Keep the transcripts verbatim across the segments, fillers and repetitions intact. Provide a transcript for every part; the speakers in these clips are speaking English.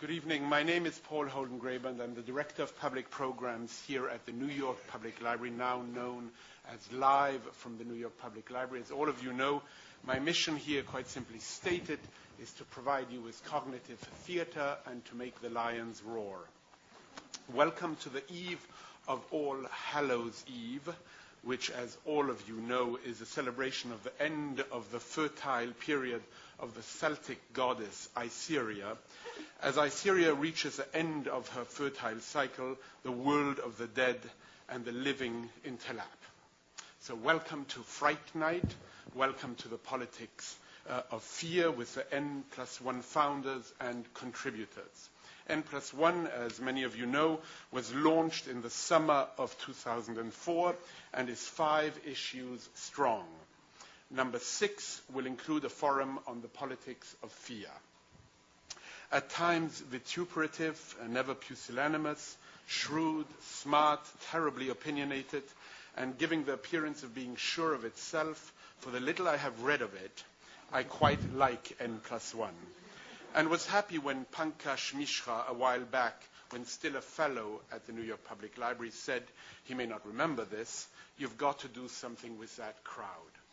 Good evening. My name is Paul Holden-Graber, and I'm the Director of Public Programs here at the New York Public Library, now known as Live from the New York Public Library. As all of you know, my mission here, quite simply stated, is to provide you with cognitive theater and to make the lions roar. Welcome to the eve of All Hallows Eve, which, as all of you know, is a celebration of the end of the fertile period of the Celtic goddess Aetheria. As Aetheria reaches the end of her fertile cycle, the world of the dead and the living interlap. So welcome to Fright Night. Welcome to the politics uh, of fear with the N plus one founders and contributors. N plus one, as many of you know, was launched in the summer of two thousand four and is five issues strong. Number six will include a forum on the politics of fear. At times vituperative, and never pusillanimous, shrewd, smart, terribly opinionated, and giving the appearance of being sure of itself, for the little I have read of it, I quite like N plus one. And was happy when Pankaj Mishra, a while back, when still a fellow at the New York Public Library, said, he may not remember this, you've got to do something with that crowd.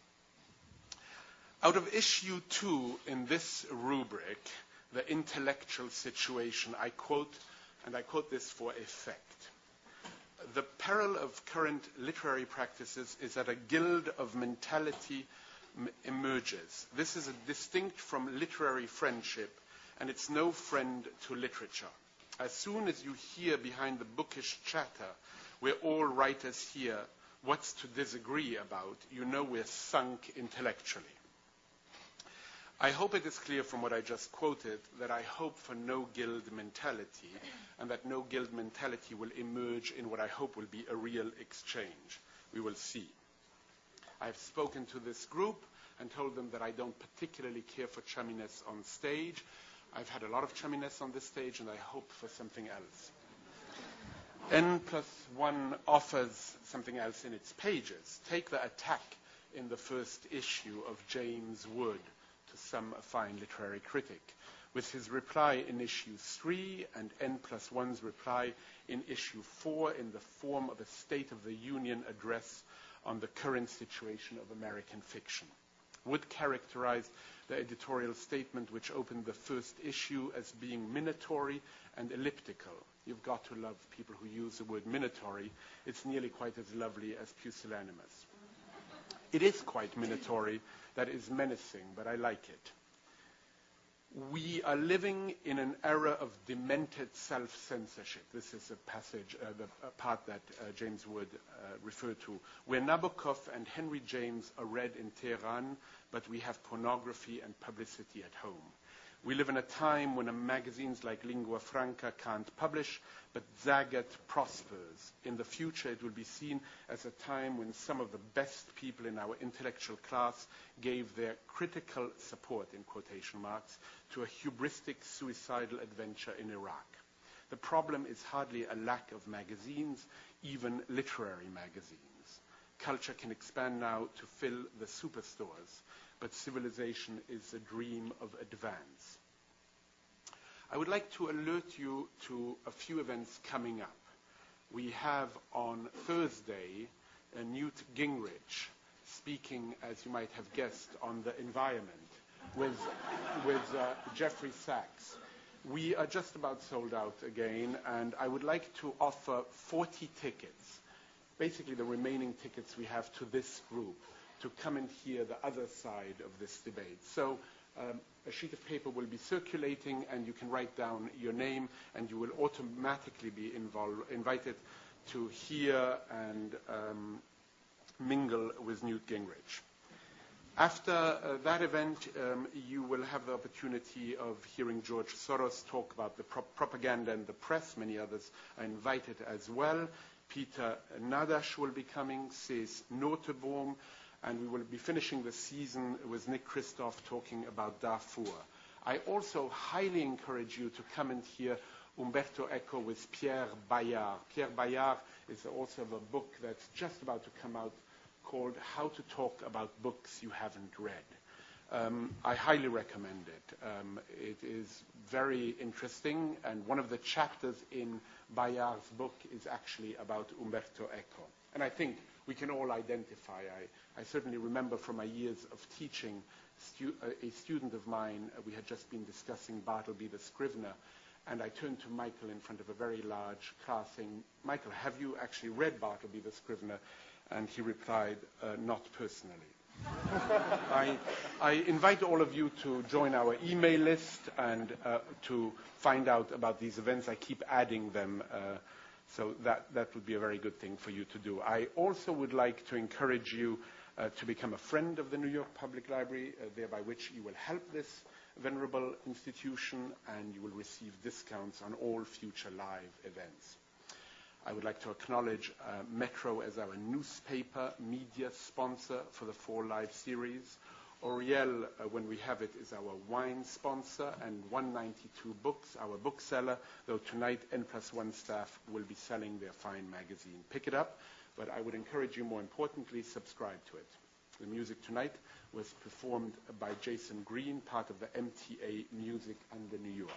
Out of issue two in this rubric, the intellectual situation, I quote, and I quote this for effect. The peril of current literary practices is that a guild of mentality m- emerges. This is a distinct from literary friendship, and it's no friend to literature. As soon as you hear behind the bookish chatter, we're all writers here, what's to disagree about, you know we're sunk intellectually. I hope it is clear from what I just quoted that I hope for no guild mentality, and that no guild mentality will emerge in what I hope will be a real exchange. We will see. I've spoken to this group and told them that I don't particularly care for chumminess on stage. I've had a lot of chumminess on this stage, and I hope for something else. N plus one offers something else in its pages. Take the attack in the first issue of James Wood, to some fine literary critic, with his reply in issue three and N plus one's reply in issue four in the form of a State of the Union address on the current situation of American fiction. Wood characterized the editorial statement which opened the first issue as being minatory and elliptical. You've got to love people who use the word minatory. It's nearly quite as lovely as pusillanimous. It is quite minatory, that is menacing, but I like it. We are living in an era of demented self-censorship. This is a passage, uh, the a part that uh, James Wood uh, referred to, where Nabokov and Henry James are read in Tehran, but we have pornography and publicity at home. We live in a time when magazines like Lingua Franca can't publish, but Zagat prospers. In the future, it will be seen as a time when some of the best people in our intellectual class gave their critical support, in quotation marks, to a hubristic suicidal adventure in Iraq. The problem is hardly a lack of magazines, even literary magazines. Culture can expand now to fill the superstores, but civilization is a dream of advance. I would like to alert you to a few events coming up. We have on Thursday uh, Newt Gingrich speaking, as you might have guessed, on the environment with, with uh, Jeffrey Sachs. We are just about sold out again, and I would like to offer forty tickets, basically the remaining tickets we have to this group, to come and hear the other side of this debate. So um, a sheet of paper will be circulating, and you can write down your name, and you will automatically be involved, invited to hear and um, mingle with Newt Gingrich. After uh, that event, um, you will have the opportunity of hearing George Soros talk about the pro- propaganda and the press. Many others are invited as well. Peter Nadash will be coming, says Notebaum, and we will be finishing the season with Nick Christoph talking about Darfur. I also highly encourage you to come and hear Umberto Eco with Pierre Bayard. Pierre Bayard is the author of a book that's just about to come out called How to Talk About Books You Haven't Read. Um, I highly recommend it. Um, it is very interesting, and one of the chapters in Bayard's book is actually about Umberto Eco. And I think we can all identify. I, I certainly remember from my years of teaching, stu a student of mine, uh, we had just been discussing Bartleby the Scrivener, and I turned to Michael in front of a very large class saying, Michael, have you actually read Bartleby the Scrivener? And he replied, uh, not personally. I, I invite all of you to join our email list and uh, to find out about these events. I keep adding them, uh, so that, that would be a very good thing for you to do. I also would like to encourage you uh, to become a friend of the New York Public Library, uh, thereby which you will help this venerable institution and you will receive discounts on all future live events. I would like to acknowledge uh, Metro as our newspaper media sponsor for the Four Live series. Oriel, uh, when we have it, is our wine sponsor, and one ninety-two Books, our bookseller, though tonight N plus one staff will be selling their fine magazine. Pick it up, but I would encourage you, more importantly, subscribe to it. The music tonight was performed by Jason Green, part of the M T A Music Under New York.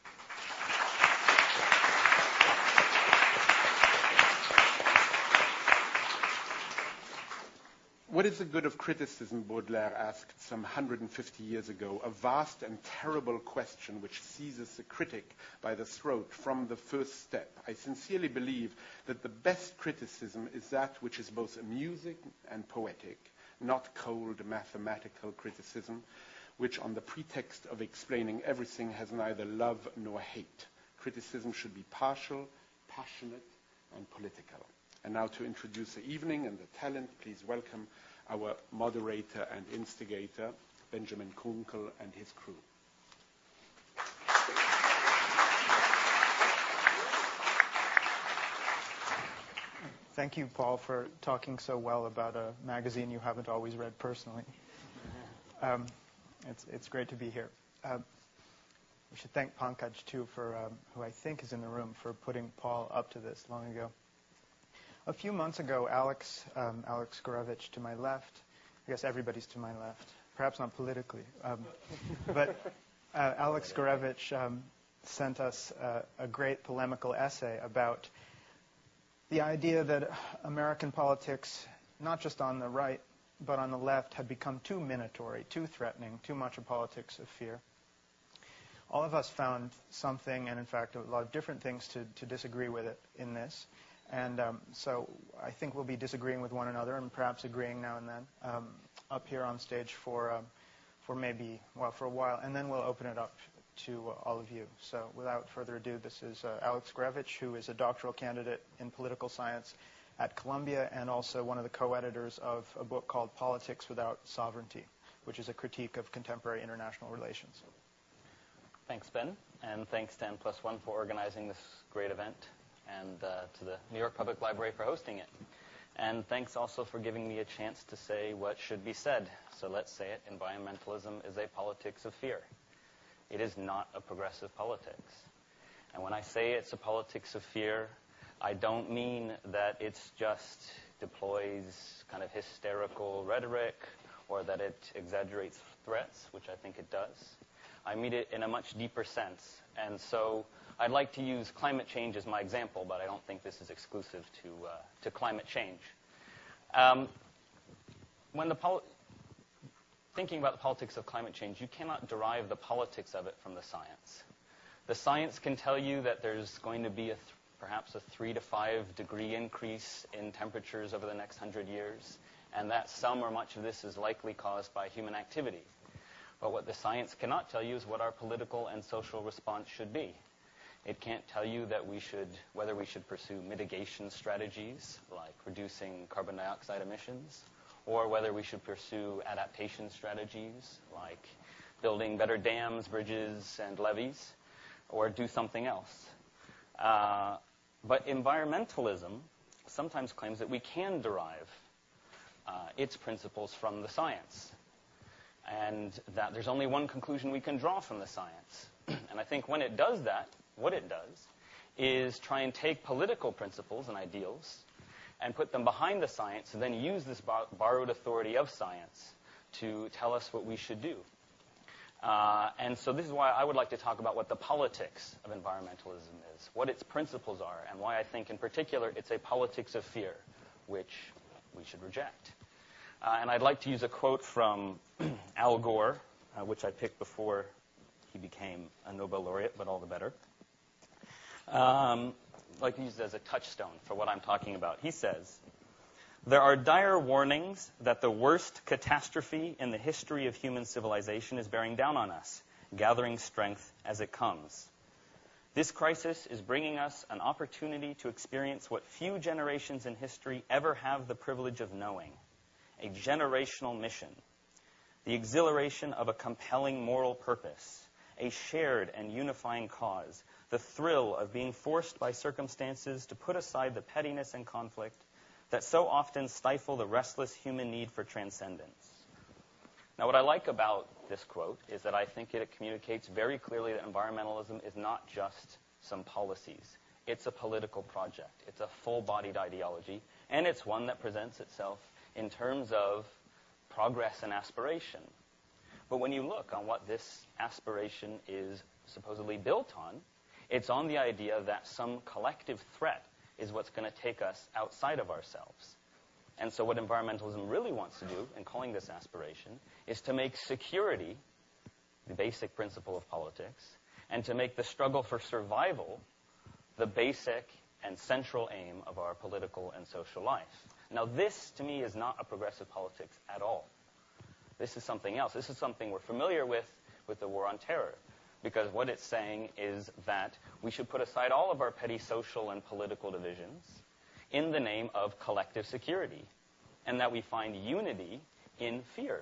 What is the good of criticism, Baudelaire asked some one hundred fifty years ago, a vast and terrible question which seizes the critic by the throat from the first step. I sincerely believe that the best criticism is that which is both amusing and poetic, not cold mathematical criticism, which on the pretext of explaining everything has neither love nor hate. Criticism should be partial, passionate, and political. And now to introduce the evening and the talent, please welcome our moderator and instigator, Benjamin Kunkel and his crew. Thank you, Paul, for talking so well about a magazine you haven't always read personally. Um, it's, it's great to be here. Uh, we should thank Pankaj, too, for, um, who I think is in the room, for putting Paul up to this long ago. A few months ago, Alex, um, Alex Gorevich to my left, I guess everybody's to my left, perhaps not politically, um, but uh, Alex Gorevich um, sent us uh, a great polemical essay about the idea that American politics, not just on the right, but on the left, had become too minatory, too threatening, too much a politics of fear. All of us found something, and in fact a lot of different things to, to disagree with it in this. And um, so I think we'll be disagreeing with one another and perhaps agreeing now and then um, up here on stage for, um, for maybe, well, for a while. And then we'll open it up to uh, all of you. So without further ado, this is uh, Alex Gorevich, who is a doctoral candidate in political science at Columbia and also one of the co-editors of a book called Politics Without Sovereignty, which is a critique of contemporary international relations. Thanks, Ben. And thanks to N plus one for organizing this great event, and uh, to the New York Public Library for hosting it. And thanks also for giving me a chance to say what should be said. So let's say it, environmentalism is a politics of fear. It is not a progressive politics. And when I say it's a politics of fear, I don't mean that it's just deploys kind of hysterical rhetoric or that it exaggerates threats, which I think it does. I mean it in a much deeper sense. And so I'd like to use climate change as my example, but I don't think this is exclusive to, uh, to climate change. Um, when the poli- thinking about the politics of climate change, you cannot derive the politics of it from the science. The science can tell you that there's going to be a th- perhaps a three to five degree increase in temperatures over the next hundred years, and that some or much of this is likely caused by human activity. But what the science cannot tell you is what our political and social response should be. It can't tell you that we should, whether we should pursue mitigation strategies like reducing carbon dioxide emissions, or whether we should pursue adaptation strategies like building better dams, bridges, and levees, or do something else. Uh, but environmentalism sometimes claims that we can derive uh, its principles from the science, and that there's only one conclusion we can draw from the science. And I think when it does that, what it does is try and take political principles and ideals and put them behind the science and then use this bar- borrowed authority of science to tell us what we should do. Uh, and so this is why I would like to talk about what the politics of environmentalism is, what its principles are, and why I think in particular it's a politics of fear, which we should reject. Uh, and I'd like to use a quote from Al Gore, uh, which I picked before he became a Nobel laureate, but all the better. Um, I'd like to use it as a touchstone for what I'm talking about. He says, "There are dire warnings that the worst catastrophe in the history of human civilization is bearing down on us, gathering strength as it comes. This crisis is bringing us an opportunity to experience what few generations in history ever have the privilege of knowing, a generational mission, the exhilaration of a compelling moral purpose, a shared and unifying cause, the thrill of being forced by circumstances to put aside the pettiness and conflict that so often stifle the restless human need for transcendence." Now, what I like about this quote is that I think it communicates very clearly that environmentalism is not just some policies. It's a political project. It's a full-bodied ideology, and it's one that presents itself in terms of progress and aspiration. But when you look on what this aspiration is supposedly built on, it's on the idea that some collective threat is what's going to take us outside of ourselves. And so what environmentalism really wants to do, in calling this aspiration, is to make security the basic principle of politics, and to make the struggle for survival the basic and central aim of our political and social life. Now, this, to me, is not a progressive politics at all. This is something else. This is something we're familiar with with the War on Terror, because what it's saying is that we should put aside all of our petty social and political divisions in the name of collective security, and that we find unity in fear.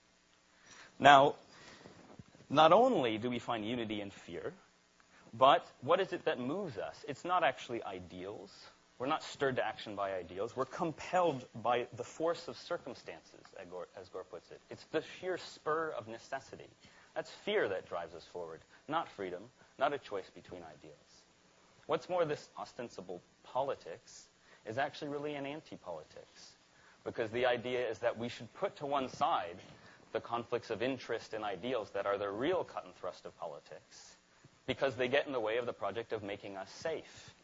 Now, not only do we find unity in fear, but what is it that moves us? It's not actually ideals. We're not stirred to action by ideals. We're compelled by the force of circumstances, as Gore, as Gore puts it. It's the sheer spur of necessity. That's fear that drives us forward, not freedom, not a choice between ideals. What's more, this ostensible politics is actually really an anti-politics, because the idea is that we should put to one side the conflicts of interest and ideals that are the real cut and thrust of politics, because they get in the way of the project of making us safe.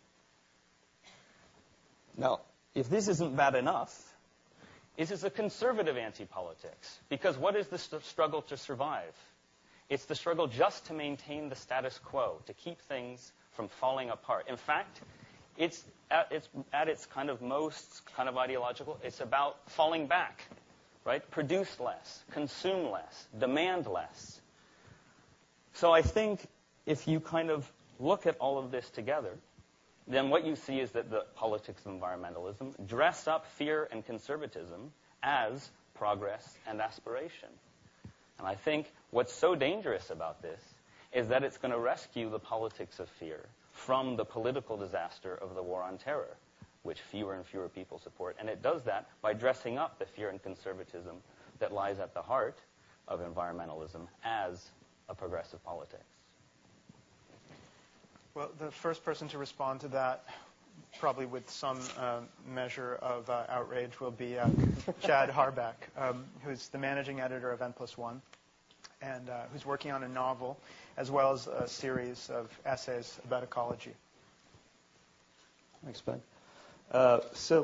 Now, if this isn't bad enough, this is a conservative anti-politics, because what is the st- struggle to survive? It's the struggle just to maintain the status quo, to keep things from falling apart. In fact, it's at its, at its kind of most kind of ideological, it's about falling back, right? Produce less, consume less, demand less. So I think if you kind of look at all of this together, then what you see is that the politics of environmentalism dress up fear and conservatism as progress and aspiration. And I think what's so dangerous about this is that it's going to rescue the politics of fear from the political disaster of the War on Terror, which fewer and fewer people support. And it does that by dressing up the fear and conservatism that lies at the heart of environmentalism as a progressive politics. Well, the first person to respond to that, probably with some uh, measure of uh, outrage, will be uh, Chad Harback, um, who's the managing editor of N plus one, and uh, who's working on a novel, as well as a series of essays about ecology. Thanks, Ben. Uh, so,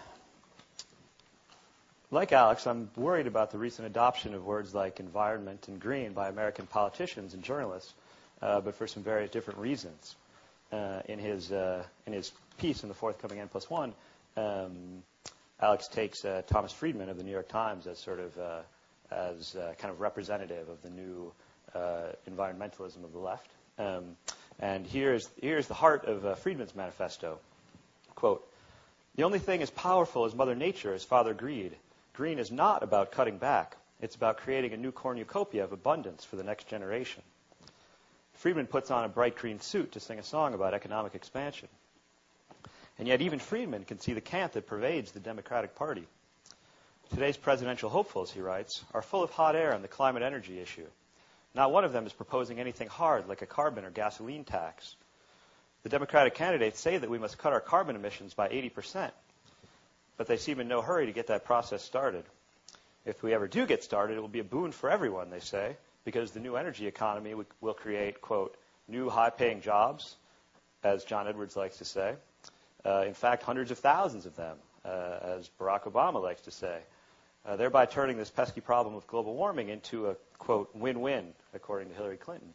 like Alex, I'm worried about the recent adoption of words like environment and green by American politicians and journalists, uh, but for some very different reasons. Uh, in his uh, in his piece in the forthcoming N plus one, um, Alex takes uh, Thomas Friedman of the New York Times as sort of uh, as uh, kind of representative of the new uh, environmentalism of the left. Um, and here's here's the heart of uh, Friedman's manifesto. Quote, "The only thing as powerful as Mother Nature is Father Greed. Green is not about cutting back. It's about creating a new cornucopia of abundance for the next generation." Friedman puts on a bright green suit to sing a song about economic expansion. And yet even Friedman can see the cant that pervades the Democratic Party. "Today's presidential hopefuls," he writes, "are full of hot air on the climate energy issue. Not one of them is proposing anything hard like a carbon or gasoline tax. The Democratic candidates say that we must cut our carbon emissions by eighty percent, but they seem in no hurry to get that process started. If we ever do get started, it will be a boon for everyone, they say, because the new energy economy will create, quote, new high-paying jobs, as John Edwards likes to say. Uh, in fact, hundreds of thousands of them, uh, as Barack Obama likes to say, uh, thereby turning this pesky problem of global warming into a, quote, win-win, according to Hillary Clinton.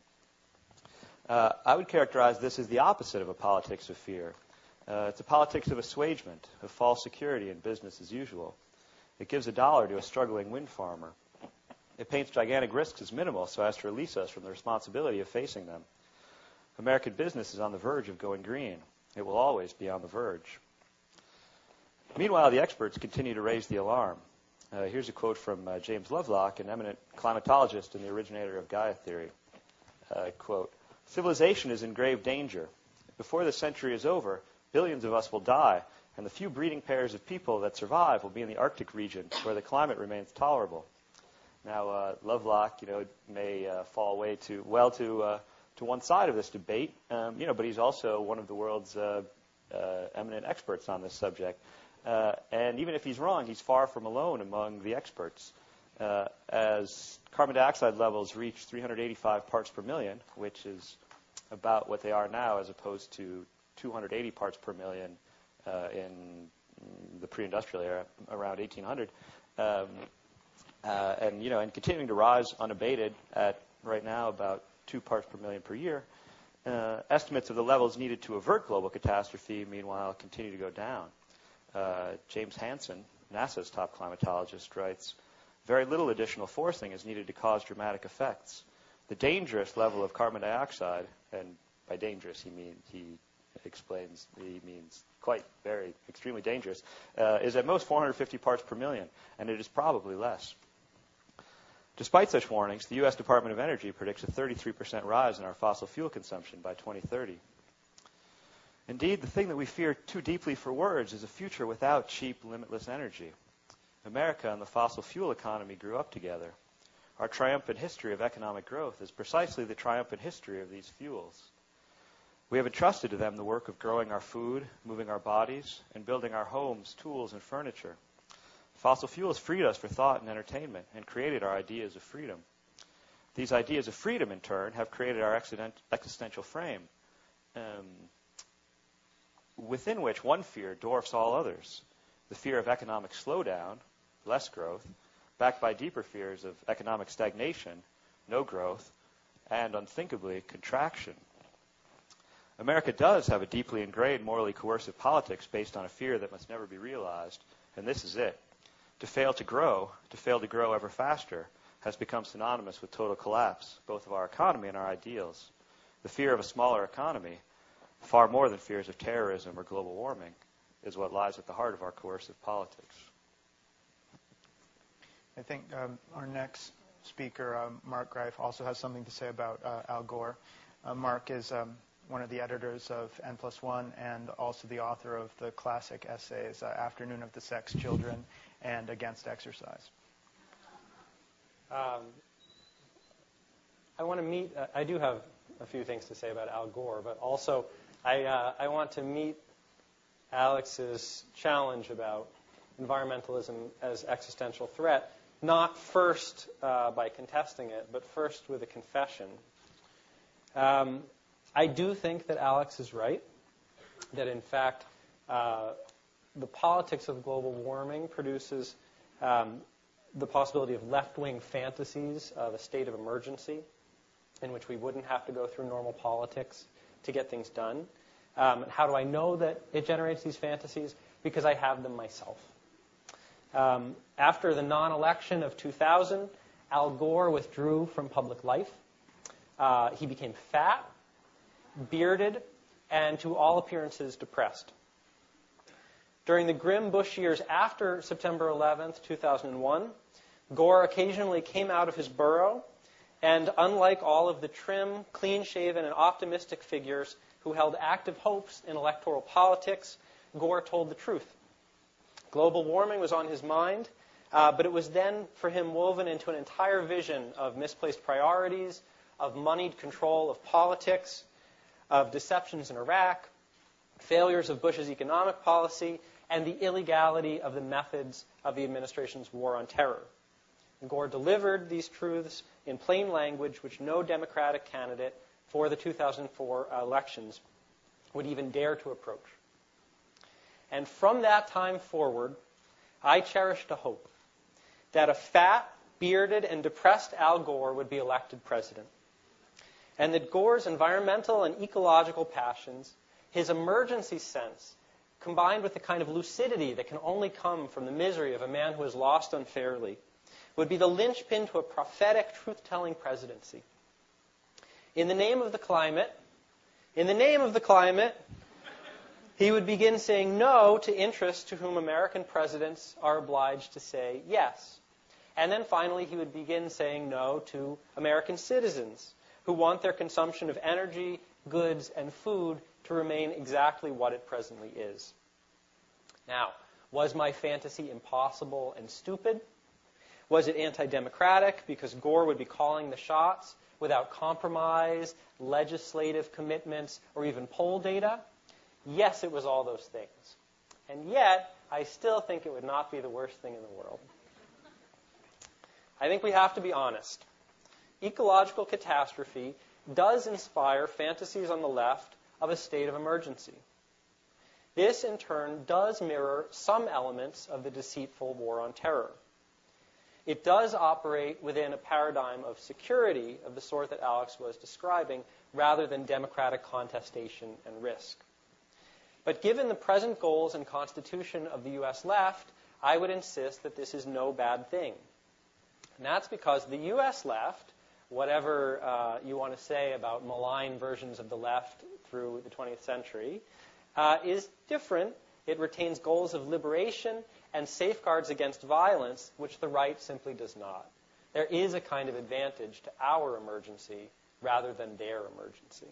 Uh, I would characterize this as the opposite of a politics of fear. Uh, it's a politics of assuagement, of false security and business as usual. It gives a dollar to a struggling wind farmer. It paints gigantic risks as minimal so as to release us from the responsibility of facing them. American business is on the verge of going green. It will always be on the verge. Meanwhile, the experts continue to raise the alarm. Uh, here's a quote from uh, James Lovelock, an eminent climatologist and the originator of Gaia theory. Uh, quote, civilization is in grave danger. Before the century is over, billions of us will die, and the few breeding pairs of people that survive will be in the Arctic region, where the climate remains tolerable. Now, uh, Lovelock, you know, may uh, fall way too well to uh, to one side of this debate, um, you know, but he's also one of the world's uh, uh, eminent experts on this subject. Uh, and even if he's wrong, he's far from alone among the experts. Uh, as carbon dioxide levels reach three hundred eighty-five parts per million, which is about what they are now, as opposed to two hundred eighty parts per million uh, in the pre-industrial era, around eighteen hundred, um, uh, and you know, and continuing to rise unabated at right now about two parts per million per year. Uh, estimates of the levels needed to avert global catastrophe, meanwhile, continue to go down. Uh, James Hansen, NASA's top climatologist, writes, very little additional forcing is needed to cause dramatic effects. The dangerous level of carbon dioxide, and by dangerous he means, he explains, he means quite very, extremely dangerous, uh, is at most four hundred fifty parts per million, and it is probably less. Despite such warnings, the U S Department of Energy predicts a thirty-three percent rise in our fossil fuel consumption by twenty thirty. Indeed, the thing that we fear too deeply for words is a future without cheap, limitless energy. America and the fossil fuel economy grew up together. Our triumphant history of economic growth is precisely the triumphant history of these fuels. We have entrusted to them the work of growing our food, moving our bodies, and building our homes, tools, and furniture. Fossil fuels freed us for thought and entertainment and created our ideas of freedom. These ideas of freedom, in turn, have created our existential frame, um, within which one fear dwarfs all others, the fear of economic slowdown, less growth, backed by deeper fears of economic stagnation, no growth, and, unthinkably, contraction. America does have a deeply ingrained, morally coercive politics based on a fear that must never be realized, and this is it. To fail to grow, to fail to grow ever faster, has become synonymous with total collapse, both of our economy and our ideals. The fear of a smaller economy, far more than fears of terrorism or global warming, is what lies at the heart of our coercive politics. I think um, our next speaker, um, Mark Greif, also has something to say about uh, Al Gore. Uh, Mark is um, one of the editors of N plus one and also the author of the classic essays, uh, Afternoon of the Sex Children and Against Exercise. Um, I want to meet, uh, I do have a few things to say about Al Gore, but also I, uh, I want to meet Alex's challenge about environmentalism as existential threat, not first uh, by contesting it, but first with a confession. Um, I do think that Alex is right, that in fact uh, the politics of global warming produces um, the possibility of left-wing fantasies of a state of emergency in which we wouldn't have to go through normal politics to get things done. Um, and how do I know that it generates these fantasies? Because I have them myself. Um, after the non-election of two thousand, Al Gore withdrew from public life. Uh, he became fat, bearded, and to all appearances depressed. During the grim Bush years after September eleventh, two thousand one, Gore occasionally came out of his burrow, and unlike all of the trim, clean-shaven, and optimistic figures who held active hopes in electoral politics, Gore told the truth. Global warming was on his mind, uh, but it was then for him woven into an entire vision of misplaced priorities, of moneyed control of politics, of deceptions in Iraq, failures of Bush's economic policy, and the illegality of the methods of the administration's war on terror. Gore delivered these truths in plain language, which no Democratic candidate for the two thousand four elections would even dare to approach. And from that time forward, I cherished a hope that a fat, bearded, and depressed Al Gore would be elected president, and that Gore's environmental and ecological passions, his emergency sense, combined with the kind of lucidity that can only come from the misery of a man who is lost unfairly, would be the linchpin to a prophetic, truth-telling presidency. In the name of the climate, in the name of the climate, he would begin saying no to interests to whom American presidents are obliged to say yes. And then finally, he would begin saying no to American citizens who want their consumption of energy, goods, and food to remain exactly what it presently is. Now, was my fantasy impossible and stupid? Was it anti-democratic because Gore would be calling the shots without compromise, legislative commitments, or even poll data? Yes, it was all those things. And yet, I still think it would not be the worst thing in the world. I think we have to be honest. Ecological catastrophe does inspire fantasies on the left of a state of emergency. This, in turn, does mirror some elements of the deceitful war on terror. It does operate within a paradigm of security of the sort that Alex was describing, rather than democratic contestation and risk. But given the present goals and constitution of the U S left, I would insist that this is no bad thing. And that's because the U S left, whatever uh, you want to say about malign versions of the left through the twentieth century, uh, is different. It retains goals of liberation and safeguards against violence, which the right simply does not. There is a kind of advantage to our emergency rather than their emergency.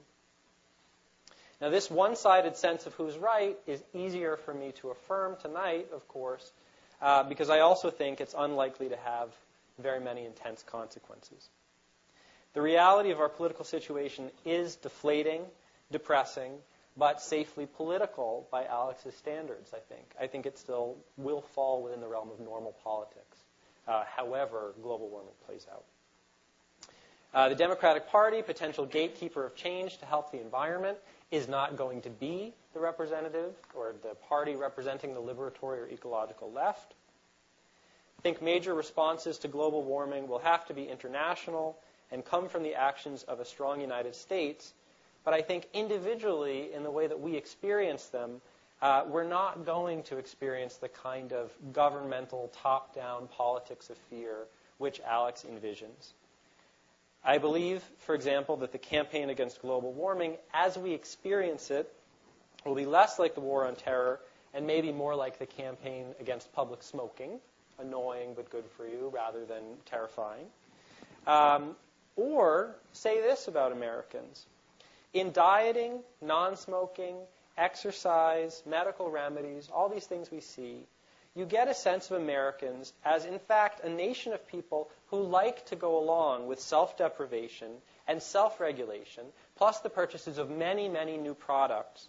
Now, this one-sided sense of who's right is easier for me to affirm tonight, of course, uh, because I also think it's unlikely to have very many intense consequences. The reality of our political situation is deflating, depressing, but safely political by Alex's standards, I think. I think it still will fall within the realm of normal politics, uh, however global warming plays out. Uh, the Democratic Party, potential gatekeeper of change to help the environment, is not going to be the representative or the party representing the liberatory or ecological left. I think major responses to global warming will have to be international and come from the actions of a strong United States. But I think individually, in the way that we experience them, uh, we're not going to experience the kind of governmental top-down politics of fear which Alex envisions. I believe, for example, that the campaign against global warming, as we experience it, will be less like the war on terror and maybe more like the campaign against public smoking, annoying but good for you rather than terrifying. Um, or say this about Americans. In dieting, non-smoking, exercise, medical remedies, all these things we see, you get a sense of Americans as, in fact, a nation of people who like to go along with self-deprivation and self-regulation, plus the purchases of many, many new products,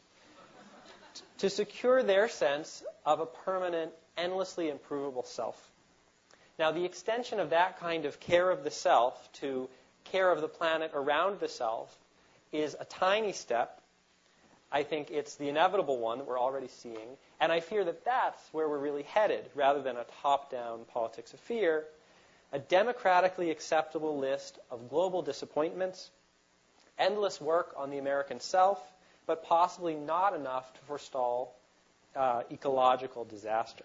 t- to secure their sense of a permanent, endlessly improvable self. Now, the extension of that kind of care of the self to care of the planet around the self is a tiny step. I think it's the inevitable one that we're already seeing. And I fear that that's where we're really headed, rather than a top-down politics of fear. A democratically acceptable list of global disappointments, endless work on the American self, but possibly not enough to forestall uh, ecological disaster.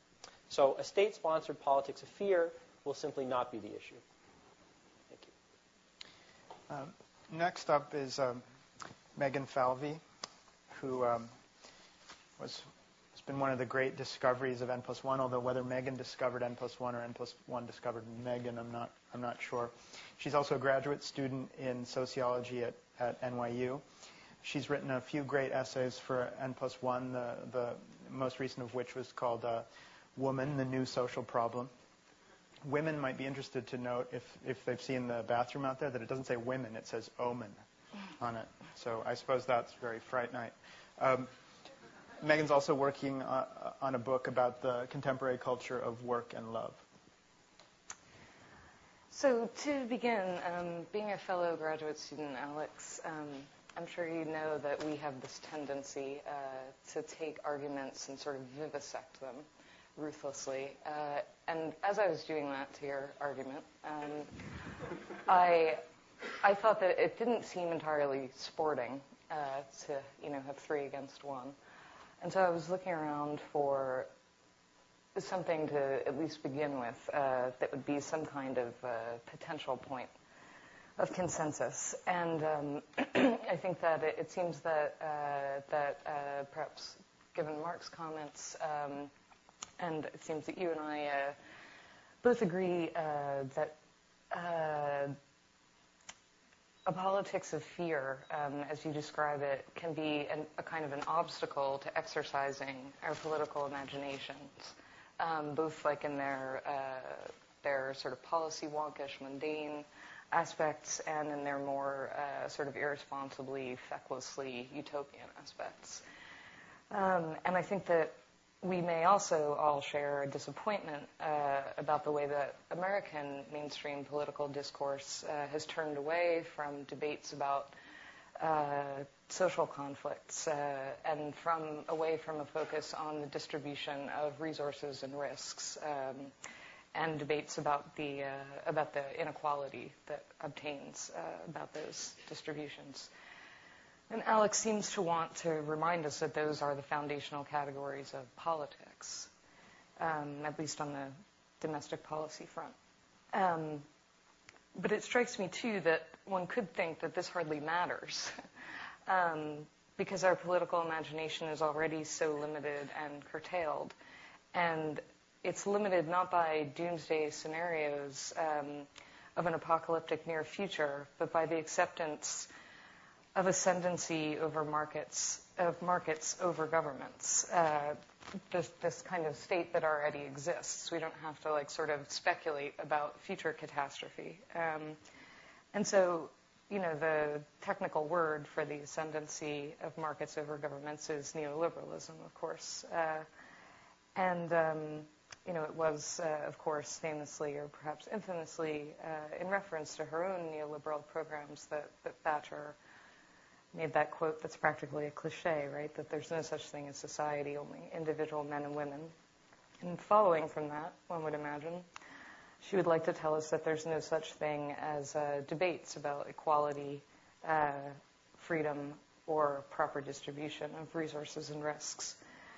So a state-sponsored politics of fear will simply not be the issue. Thank you. Um, next up is um, Megan Falvey, who um, was has been one of the great discoveries of N plus one, although whether Megan discovered N plus one or N plus one discovered Megan, I'm not I'm not sure. She's also a graduate student in sociology at, at N Y U. She's written a few great essays for N plus one, the, the most recent of which was called uh, Woman, the New Social Problem. Women might be interested to note, if, if they've seen the bathroom out there, that it doesn't say women, it says omen on it. So I suppose that's very Fright Night. Um, Megan's also working uh, on a book about the contemporary culture of work and love. So to begin, um, being a fellow graduate student, Alex, um, I'm sure you know that we have this tendency uh, to take arguments and sort of vivisect them ruthlessly. Uh, and as I was doing that to your argument, um, I I thought that it didn't seem entirely sporting uh, to, you know, have three against one. And so I was looking around for something to at least begin with uh, that would be some kind of uh, potential point of consensus. And um, I think that it, it seems that uh, that uh, perhaps, given Mark's comments, um, and it seems that you and I uh, both agree uh, that uh, a politics of fear, um, as you describe it, can be an, a kind of an obstacle to exercising our political imaginations, um, both like in their uh, their sort of policy wonkish, mundane aspects, and in their more uh, sort of irresponsibly, fecklessly utopian aspects. Um, and I think that we may also all share a disappointment uh, about the way that American mainstream political discourse uh, has turned away from debates about uh, social conflicts uh, and from away from a focus on the distribution of resources and risks, um, and debates about the uh, about the inequality that obtains uh, about those distributions. And Alex seems to want to remind us that those are the foundational categories of politics, um, at least on the domestic policy front. Um, but it strikes me, too, that one could think that this hardly matters, um, because our political imagination is already so limited and curtailed. And it's limited not by doomsday scenarios um, of an apocalyptic near future, but by the acceptance of ascendancy over markets, of markets over governments, uh, this, this kind of state that already exists. We don't have to like sort of speculate about future catastrophe. Um, and so, you know, the technical word for the ascendancy of markets over governments is neoliberalism, of course. Uh, and, um, you know, it was, uh, of course, famously or perhaps infamously uh, in reference to her own neoliberal programs that, that Thatcher made that quote that's practically a cliche, right, that there's no such thing as society, only individual men and women. And following from that, one would imagine, she would like to tell us that there's no such thing as uh, debates about equality, uh, freedom, or proper distribution of resources and risks.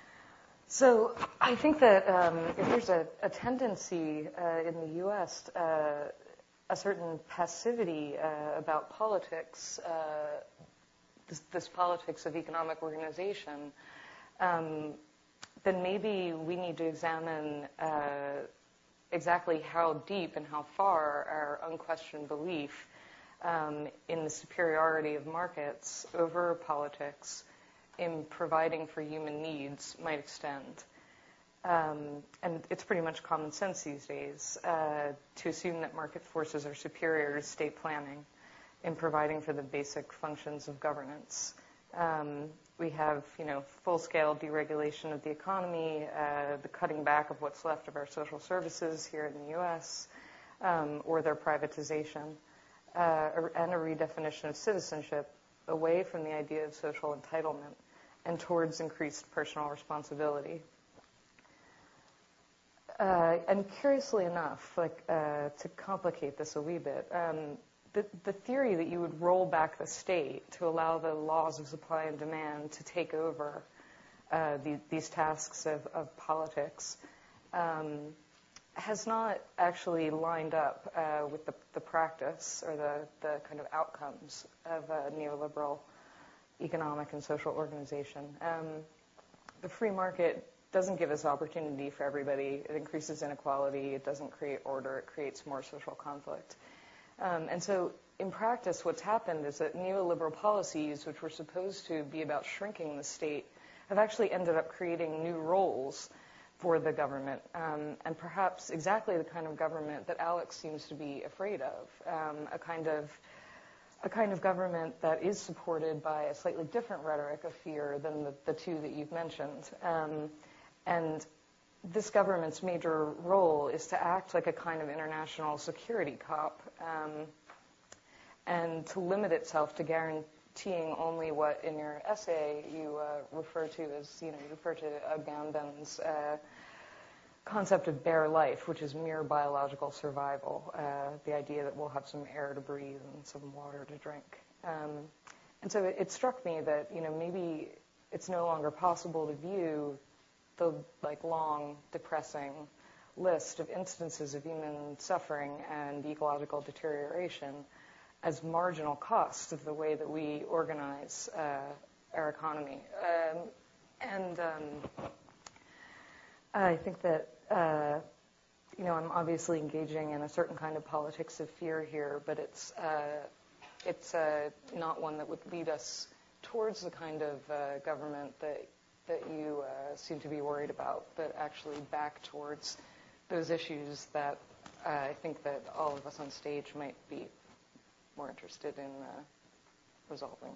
So I think that um, if there's a, a tendency uh, in the U S, uh, a certain passivity uh, about politics, uh, This, this politics of economic organization, um, then maybe we need to examine uh, exactly how deep and how far our unquestioned belief um, in the superiority of markets over politics in providing for human needs might extend. Um, and it's pretty much common sense these days uh, to assume that market forces are superior to state planning in providing for the basic functions of governance. Um, we have, you know, full-scale deregulation of the economy, uh, the cutting back of what's left of our social services here in the U S, um, or their privatization, uh, and a redefinition of citizenship away from the idea of social entitlement and towards increased personal responsibility. Uh, and curiously enough, like uh, to complicate this a wee bit, um, The, the theory that you would roll back the state to allow the laws of supply and demand to take over uh, the, these tasks of, of politics um, has not actually lined up uh, with the, the practice or the, the kind of outcomes of a neoliberal economic and social organization. Um, the free market doesn't give us opportunity for everybody. It increases inequality. It doesn't create order. It creates more social conflict. Um, and so in practice, what's happened is that neoliberal policies, which were supposed to be about shrinking the state, have actually ended up creating new roles for the government, um, and perhaps exactly the kind of government that Alex seems to be afraid of, um, a kind of a kind of government that is supported by a slightly different rhetoric of fear than the, the two that you've mentioned. Um, and this government's major role is to act like a kind of international security cop, um, and to limit itself to guaranteeing only what in your essay you uh, refer to as, you know, you refer to Agamben's uh, concept of bare life, which is mere biological survival, uh, the idea that we'll have some air to breathe and some water to drink. Um, and so it, it struck me that, you know, maybe it's no longer possible to view the like long, depressing list of instances of human suffering and ecological deterioration as marginal costs of the way that we organize uh, our economy. Um, and um, I think that, uh, you know, I'm obviously engaging in a certain kind of politics of fear here, but it's uh, it's uh, not one that would lead us towards the kind of uh, government that that you uh, seem to be worried about, but actually back towards those issues that uh, I think that all of us on stage might be more interested in uh, resolving.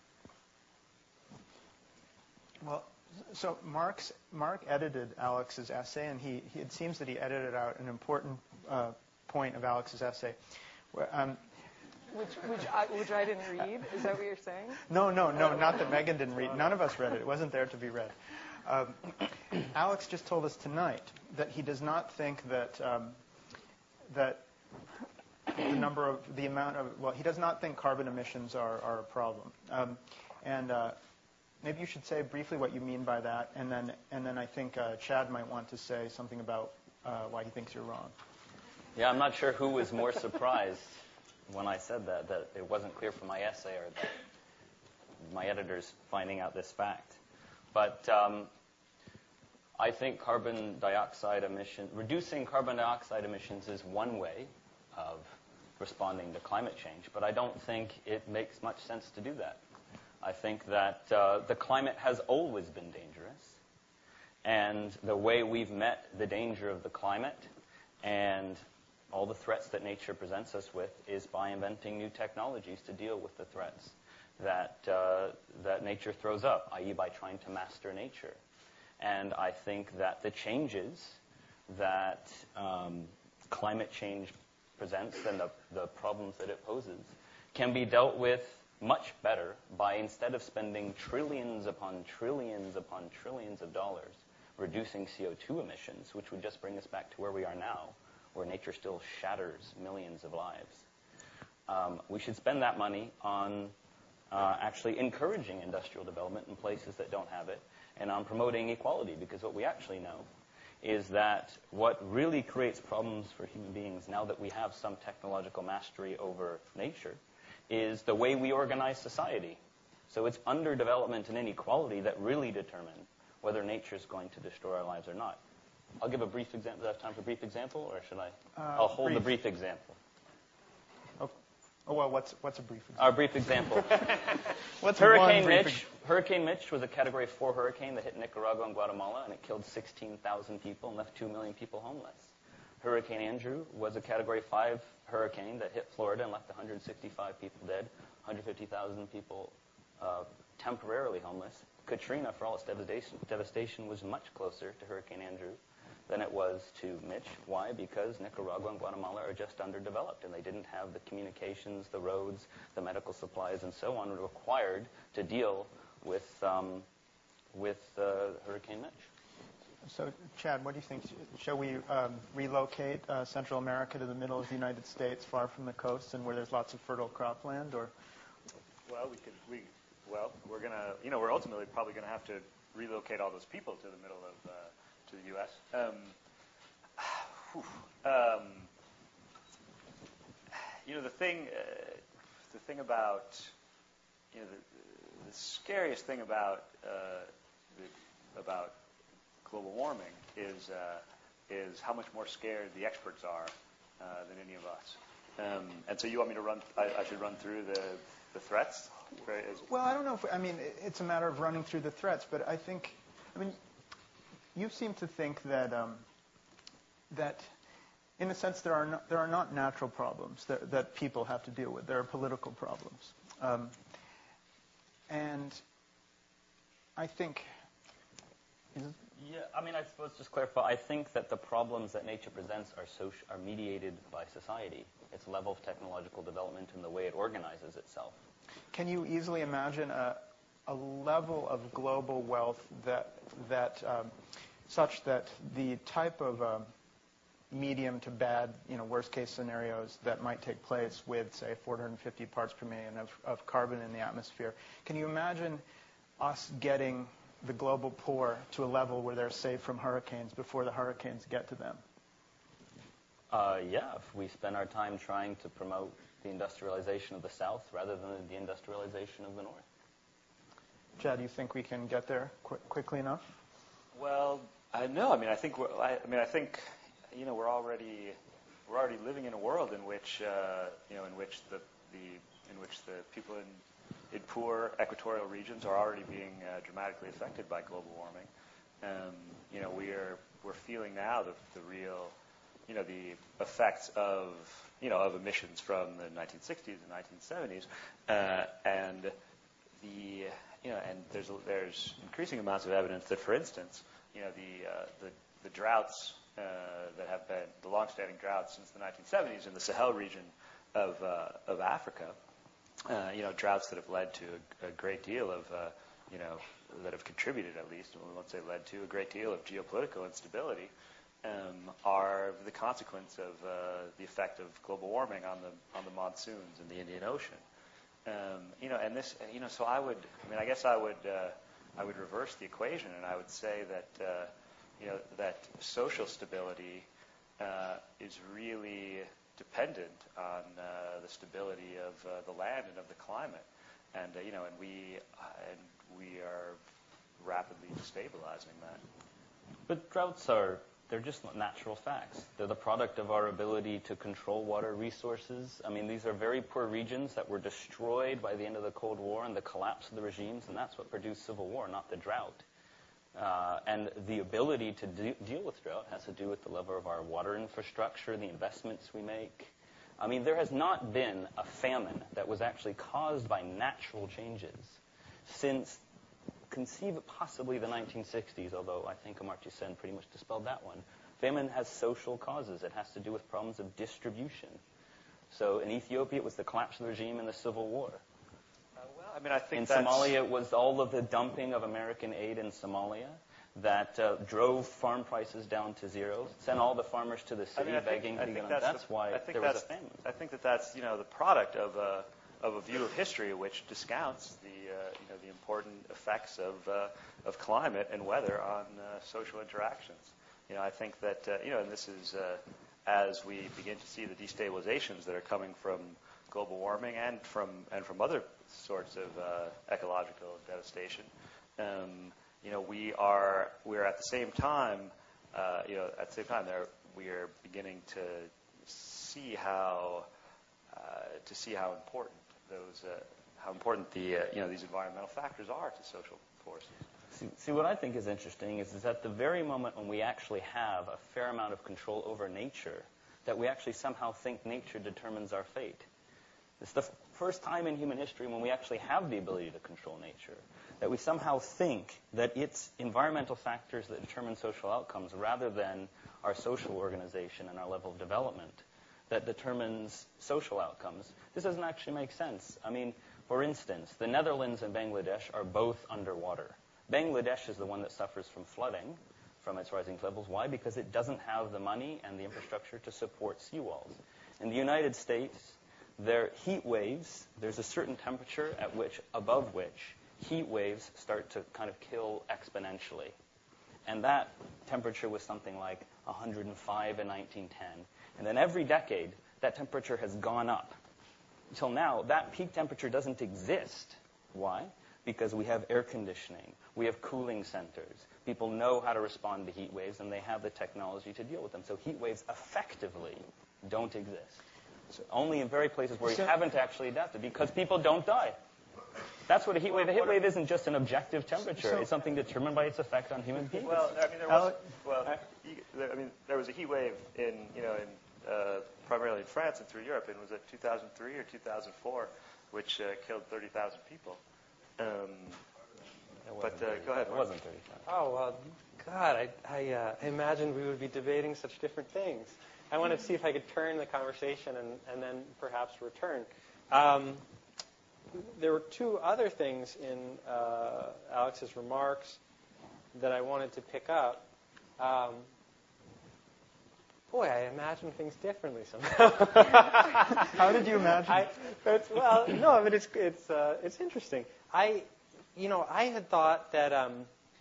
Well, so Mark's, Mark edited Alex's essay, and he, he it seems that he edited out an important uh, point of Alex's essay. Where, um, Which, which, I, which I didn't read? Is that what you're saying? No, no, no, not that Megan didn't read. None of us read it. It wasn't there to be read. Um, Alex just told us tonight that he does not think that um, that the number of the amount of well, he does not think carbon emissions are, are a problem. Um, and uh, maybe you should say briefly what you mean by that, and then and then I think uh, Chad might want to say something about uh, why he thinks you're wrong. Yeah, I'm not sure who was more surprised when I said that, that it wasn't clear from my essay or that my editor's finding out this fact. But um, I think carbon dioxide emission, reducing carbon dioxide emissions is one way of responding to climate change, but I don't think it makes much sense to do that. I think that uh, the climate has always been dangerous, and the way we've met the danger of the climate and all the threats that nature presents us with is by inventing new technologies to deal with the threats that uh, that nature throws up, that is by trying to master nature. And I think that the changes that um, climate change presents and the, the problems that it poses can be dealt with much better by, instead of spending trillions upon trillions upon trillions of dollars reducing C O two emissions, which would just bring us back to where we are now, where nature still shatters millions of lives. Um, we should spend that money on uh, actually encouraging industrial development in places that don't have it, and on promoting equality, because what we actually know is that what really creates problems for human beings now that we have some technological mastery over nature is the way we organize society. So it's underdevelopment and inequality that really determine whether nature is going to destroy our lives or not. I'll give a brief example. Do I have time for a brief example, or should I? Uh, I'll hold brief. the brief example. Oh, oh well, what's what's a brief example? Our brief example. What's Hurricane one brief Mitch. ex- Hurricane Mitch was a Category four hurricane that hit Nicaragua and Guatemala, and it killed sixteen thousand people and left two million people homeless. Hurricane Andrew was a Category five hurricane that hit Florida and left one hundred sixty-five people dead, one hundred fifty thousand people uh, temporarily homeless. Katrina, for all its devastation, devastation, was much closer to Hurricane Andrew than it was to Mitch. Why? Because Nicaragua and Guatemala are just underdeveloped, and they didn't have the communications, the roads, the medical supplies, and so on required to deal with um, with uh, Hurricane Mitch. So, Chad, what do you think? Shall we um, relocate uh, Central America to the middle of the United States, far from the coast, and where there's lots of fertile cropland, or? Well, we could. We well, we're gonna. You know, we're ultimately probably gonna have to relocate all those people to the middle of. Uh, to the U S. Um, um, you know, the thing, uh, the thing about, you know, the, the scariest thing about uh, the, about global warming is uh, is how much more scared the experts are uh, than any of us. Um, and so, you want me to run? I, I should run through the the threats. Right? Well, I don't know if I mean it's a matter of running through the threats, but I think, I mean. You seem to think that um, that, in a sense, there are not, there are not natural problems that, that people have to deal with. There are political problems, um, and I think Yeah, I mean, I suppose just clarify, I think that the problems that nature presents are social, are mediated by society, its level of technological development and the way it organizes itself. Can you easily imagine a, a level of global wealth that, that um, such that the type of um, medium to bad, you know, worst case scenarios that might take place with, say, four hundred fifty parts per million of, of carbon in the atmosphere, can you imagine us getting the global poor to a level where they're safe from hurricanes before the hurricanes get to them? Uh, yeah, if we spend our time trying to promote the industrialization of the South rather than the industrialization of the North. Chad, do you think we can get there qu- quickly enough? Well, I know. I mean, I think. We're, I, I mean, I think. You know, we're already we're already living in a world in which uh, you know in which the the in which the people in in poor equatorial regions are already being uh, dramatically affected by global warming. Um, you know, we are we're feeling now the the real, you know, the effects of you know of emissions from the nineteen sixties and nineteen seventies, uh, and the you know and there's there's increasing amounts of evidence that, for instance, you know, the uh, the the droughts uh, that have been the long-standing droughts since the nineteen seventies in the Sahel region of uh, of Africa. Uh, you know, droughts that have led to a, a great deal of, uh, you know, that have contributed at least, we won't say led to, a great deal of geopolitical instability, um, are the consequence of uh, the effect of global warming on the on the monsoons in the Indian Ocean. Um, you know, and this, you know, so I would, I mean, I guess I would, uh, I would reverse the equation, and I would say that, uh, you know, that social stability uh, is really dependent on uh, the stability of uh, the land and of the climate, and uh, you know, and we uh, and we are rapidly destabilizing that. But droughts are, they're just not natural facts. They're the product of our ability to control water resources. I mean, these are very poor regions that were destroyed by the end of the Cold War and the collapse of the regimes, and that's what produced civil war, not the drought. Uh, and the ability to de- deal with drought has to do with the level of our water infrastructure, the investments we make. I mean, there has not been a famine that was actually caused by natural changes since conceive possibly the nineteen sixties, although I think Amartya Sen pretty much dispelled that one. Famine has social causes. It has to do with problems of distribution. So in Ethiopia, it was the collapse of the regime and the civil war. I mean, I think in that's... Somalia, it was all of the dumping of American aid in Somalia that uh, drove farm prices down to zero, sent all the farmers to the city I mean, I begging think, to get on. that's, That's the, why there was a famine. I think that that's, you know, the product of a, of a view of history which discounts the, uh, you know, the important effects of, uh, of climate and weather on uh, social interactions. You know, I think that, uh, you know, and this is uh, as we begin to see the destabilizations that are coming from global warming and from and from other sorts of uh, ecological devastation. Um, you know, we are we're at the same time, uh, you know, at the same time, there we are beginning to see how uh, to see how important those uh, how important the uh, you know these environmental factors are to social forces. See, see, what I think is interesting is, is at the very moment when we actually have a fair amount of control over nature, that we actually somehow think nature determines our fate. It's the f- first time in human history when we actually have the ability to control nature, that we somehow think that it's environmental factors that determine social outcomes rather than our social organization and our level of development that determines social outcomes. This doesn't actually make sense. I mean, for instance, the Netherlands and Bangladesh are both underwater. Bangladesh is the one that suffers from flooding from its rising levels. Why? Because it doesn't have the money and the infrastructure to support seawalls. In the United States, there heat waves, there's a certain temperature at which, above which, heat waves start to kind of kill exponentially. And that temperature was something like one hundred five in nineteen ten. And then every decade, that temperature has gone up. Until now, that peak temperature doesn't exist. Why? Because we have air conditioning, we have cooling centers. People know how to respond to heat waves, and they have the technology to deal with them. So heat waves effectively don't exist. So only in very places where we haven't actually adapted, because people don't die. That's what a heat wave. A heat wave isn't just an objective temperature. So, it's something determined by its effect on human beings. Well, I mean, there was well, I mean, there was a heat wave in you know in uh, primarily in France and through Europe. And was it two thousand three or two thousand four, which uh, killed thirty thousand people. Um, But uh, go ahead. It wasn't thirty-five. Oh, well, God, I, I, uh, I imagined we would be debating such different things. I wanted to see if I could turn the conversation and, and then perhaps return. Um, there were two other things in uh, Alex's remarks that I wanted to pick up. Um, boy, I imagine things differently somehow. How did you imagine? I, it's, well, no, but it's it's uh, it's interesting. I, you know, I had thought that um,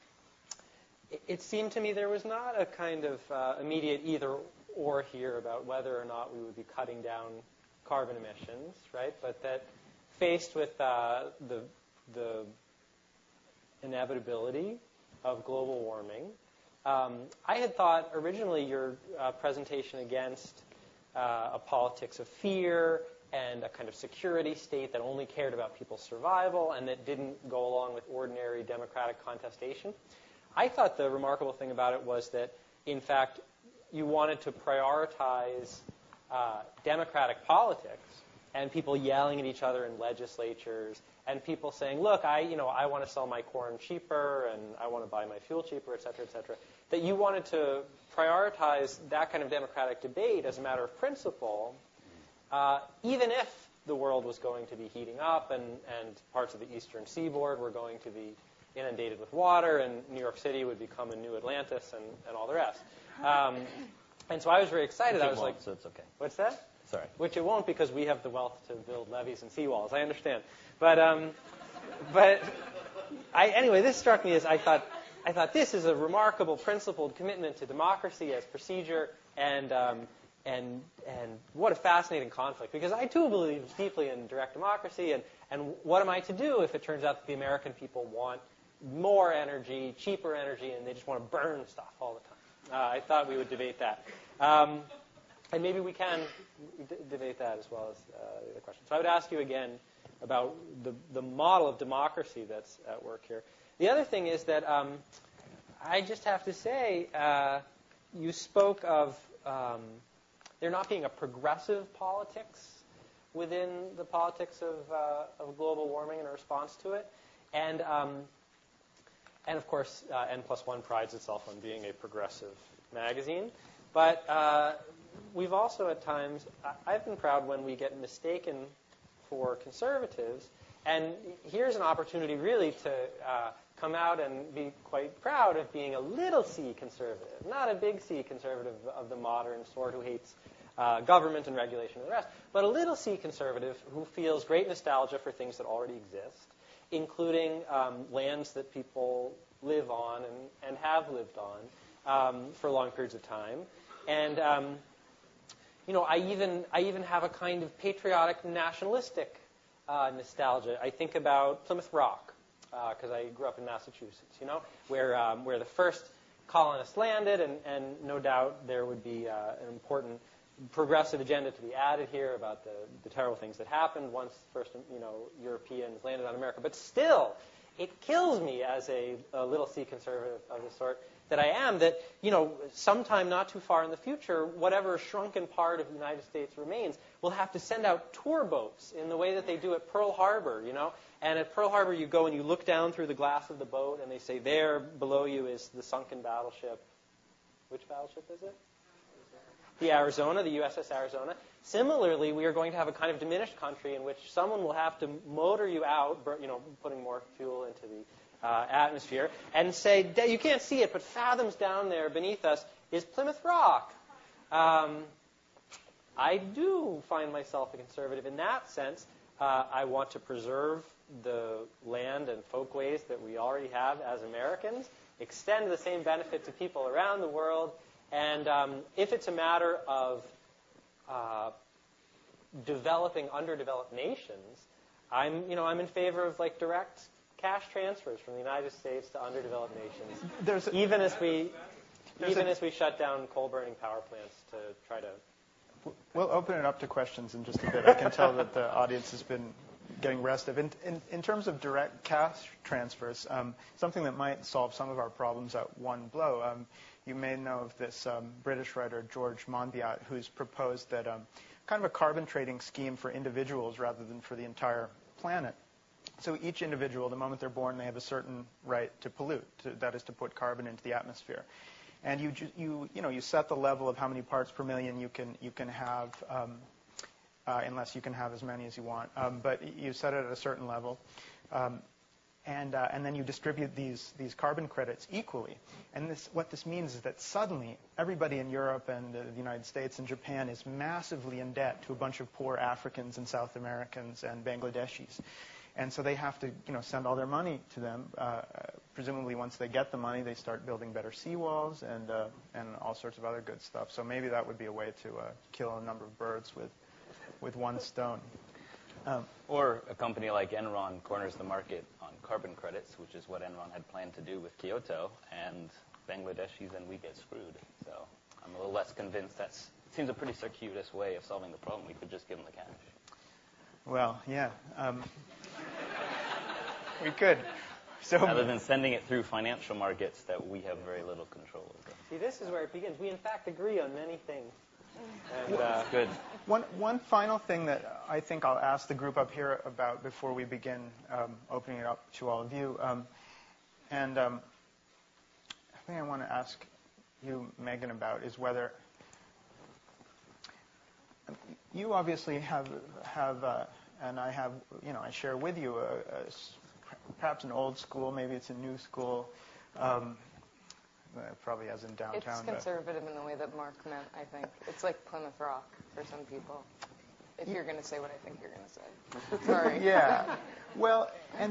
it, it seemed to me there was not a kind of uh, immediate either or here about whether or not we would be cutting down carbon emissions, right? But that faced with uh, the the inevitability of global warming, um, I had thought originally your uh, presentation against uh, a politics of fear and a kind of security state that only cared about people's survival and that didn't go along with ordinary democratic contestation. I thought the remarkable thing about it was that, in fact, you wanted to prioritize uh, democratic politics and people yelling at each other in legislatures and people saying, look, I, you know, I want to sell my corn cheaper and I want to buy my fuel cheaper, et cetera, et cetera, that you wanted to prioritize that kind of democratic debate as a matter of principle, uh, even if the world was going to be heating up and, and parts of the eastern seaboard were going to be inundated with water and New York City would become a new Atlantis and, and all the rest. Um, and so I was very excited. I was like, so it's okay. What's that? Sorry. Which it won't because we have the wealth to build levees and seawalls. I understand. But um, but I, anyway, this struck me as I thought, I thought this is a remarkable principled commitment to democracy as procedure and um, and and what a fascinating conflict, because I too believe deeply in direct democracy and, and what am I to do if it turns out that the American people want more energy, cheaper energy, and they just want to burn stuff all the time. Uh, I thought we would debate that. Um, and maybe we can d- debate that as well as uh, the other question. So I would ask you again about the, the model of democracy that's at work here. The other thing is that um, I just have to say, uh, you spoke of um, there not being a progressive politics within the politics of, uh, of global warming and a response to it. And um, And, of course, uh, N plus one prides itself on being a progressive magazine. But uh, we've also at times, I've been proud when we get mistaken for conservatives. And here's an opportunity really to uh, come out and be quite proud of being a little c conservative, not a big C conservative of the modern sort who hates uh, government and regulation and the rest, but a little c conservative who feels great nostalgia for things that already exist, including um, lands that people live on and, and have lived on um, for long periods of time. And, um, you know, I even, I even have a kind of patriotic nationalistic uh, nostalgia. I think about Plymouth Rock, because uh, I grew up in Massachusetts, you know, where, um, where the first colonists landed, and, and no doubt there would be uh, an important progressive agenda to be added here about the, the terrible things that happened once first, you know, Europeans landed on America. But still, it kills me as a, a little c conservative of the sort that I am that, you know, sometime not too far in the future, whatever shrunken part of the United States remains will have to send out tour boats in the way that they do at Pearl Harbor, you know. And at Pearl Harbor, you go and you look down through the glass of the boat, and they say, there below you is the sunken battleship. Which battleship is it? The Arizona, the U S S Arizona. Similarly, we are going to have a kind of diminished country in which someone will have to motor you out, you know, putting more fuel into the uh, atmosphere, and say, you can't see it, but fathoms down there beneath us is Plymouth Rock. Um, I do find myself a conservative in that sense. Uh, I want to preserve the land and folkways that we already have as Americans, extend the same benefit to people around the world, and um, if it's a matter of uh, developing underdeveloped nations, I'm, you know, I'm in favor of like direct cash transfers from the United States to underdeveloped nations, There's a, even as we, even a, as we shut down coal-burning power plants to try to. We'll open it up to questions in just a bit. I can tell that the audience has been getting restive. In, in, in terms of direct cash transfers, um, something that might solve some of our problems at one blow. Um, you may know of this um, British writer, George Monbiot, who's proposed that um, kind of a carbon trading scheme for individuals rather than for the entire planet so each individual, the moment they're born, they have a certain right to pollute. To, that is to put carbon into the atmosphere. And you, you, you know, you set the level of how many parts per million you can, you can have, um, uh, unless you can have as many as you want. Um, but you set it at a certain level. Um, And, uh, and then you distribute these, these carbon credits equally. And this, what this means is that suddenly everybody in Europe and uh, the United States and Japan is massively in debt to a bunch of poor Africans and South Americans and Bangladeshis. And so they have to, you know, send all their money to them. Uh, presumably once they get the money, they start building better seawalls and, uh, and all sorts of other good stuff. So maybe that would be a way to uh, kill a number of birds with, with one stone. Um, or a company like Enron corners the market on carbon credits, which is what Enron had planned to do with Kyoto, and Bangladeshis and we get screwed. So I'm a little less convinced. That seems a pretty circuitous way of solving the problem. We could just give them the cash. Well, yeah. Um, we could. So rather than sending it through financial markets that we have very little control over. See, this is where it begins. We, in fact, agree on many things. And, uh, Good. One, one final thing that I think I'll ask the group up here about before we begin um, opening it up to all of you. Um, and um, I think I want to ask you, Megan, about is whether you obviously have, have uh, and I have, you know, I share with you a, a, perhaps an old school, maybe it's a new school, um, probably as in downtown. It's conservative in the way that Mark meant, I think. It's like Plymouth Rock for some people. If you're going to say what I think you're going to say. Sorry. Yeah. Well, and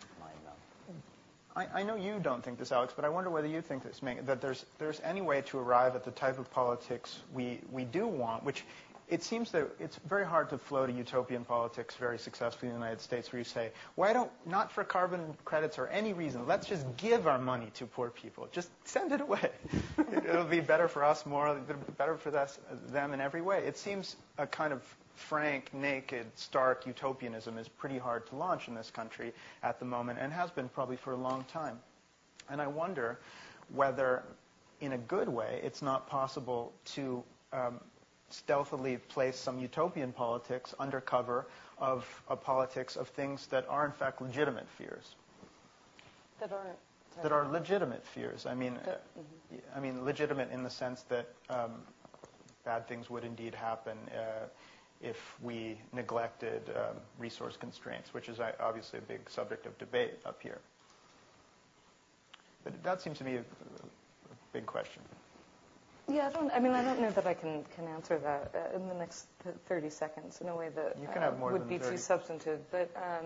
I, I know you don't think this, Alex, but I wonder whether you think this, Megan, that there's there's any way to arrive at the type of politics we, we do want, which it seems that it's very hard to float a utopian politics very successfully in the United States where you say, why don't, not for carbon credits or any reason, let's just give our money to poor people. Just send it away. It'll be better for us, more, better for us, them in every way. It seems a kind of frank, naked, stark utopianism is pretty hard to launch in this country at the moment and has been probably for a long time. And I wonder whether, in a good way, it's not possible to um, stealthily place some utopian politics under cover of a politics of things that are in fact legitimate fears. That aren't. Sorry. That are legitimate fears. I mean, That, mm-hmm. I mean legitimate in the sense that um, bad things would indeed happen uh, if we neglected um, resource constraints, which is obviously a big subject of debate up here. But that seems to be a, a big question. Yeah, I don't. I mean, I don't know that I can, can answer that uh, in the next thirty seconds in a way that you can uh, have more would than be thirty. too substantive. But um,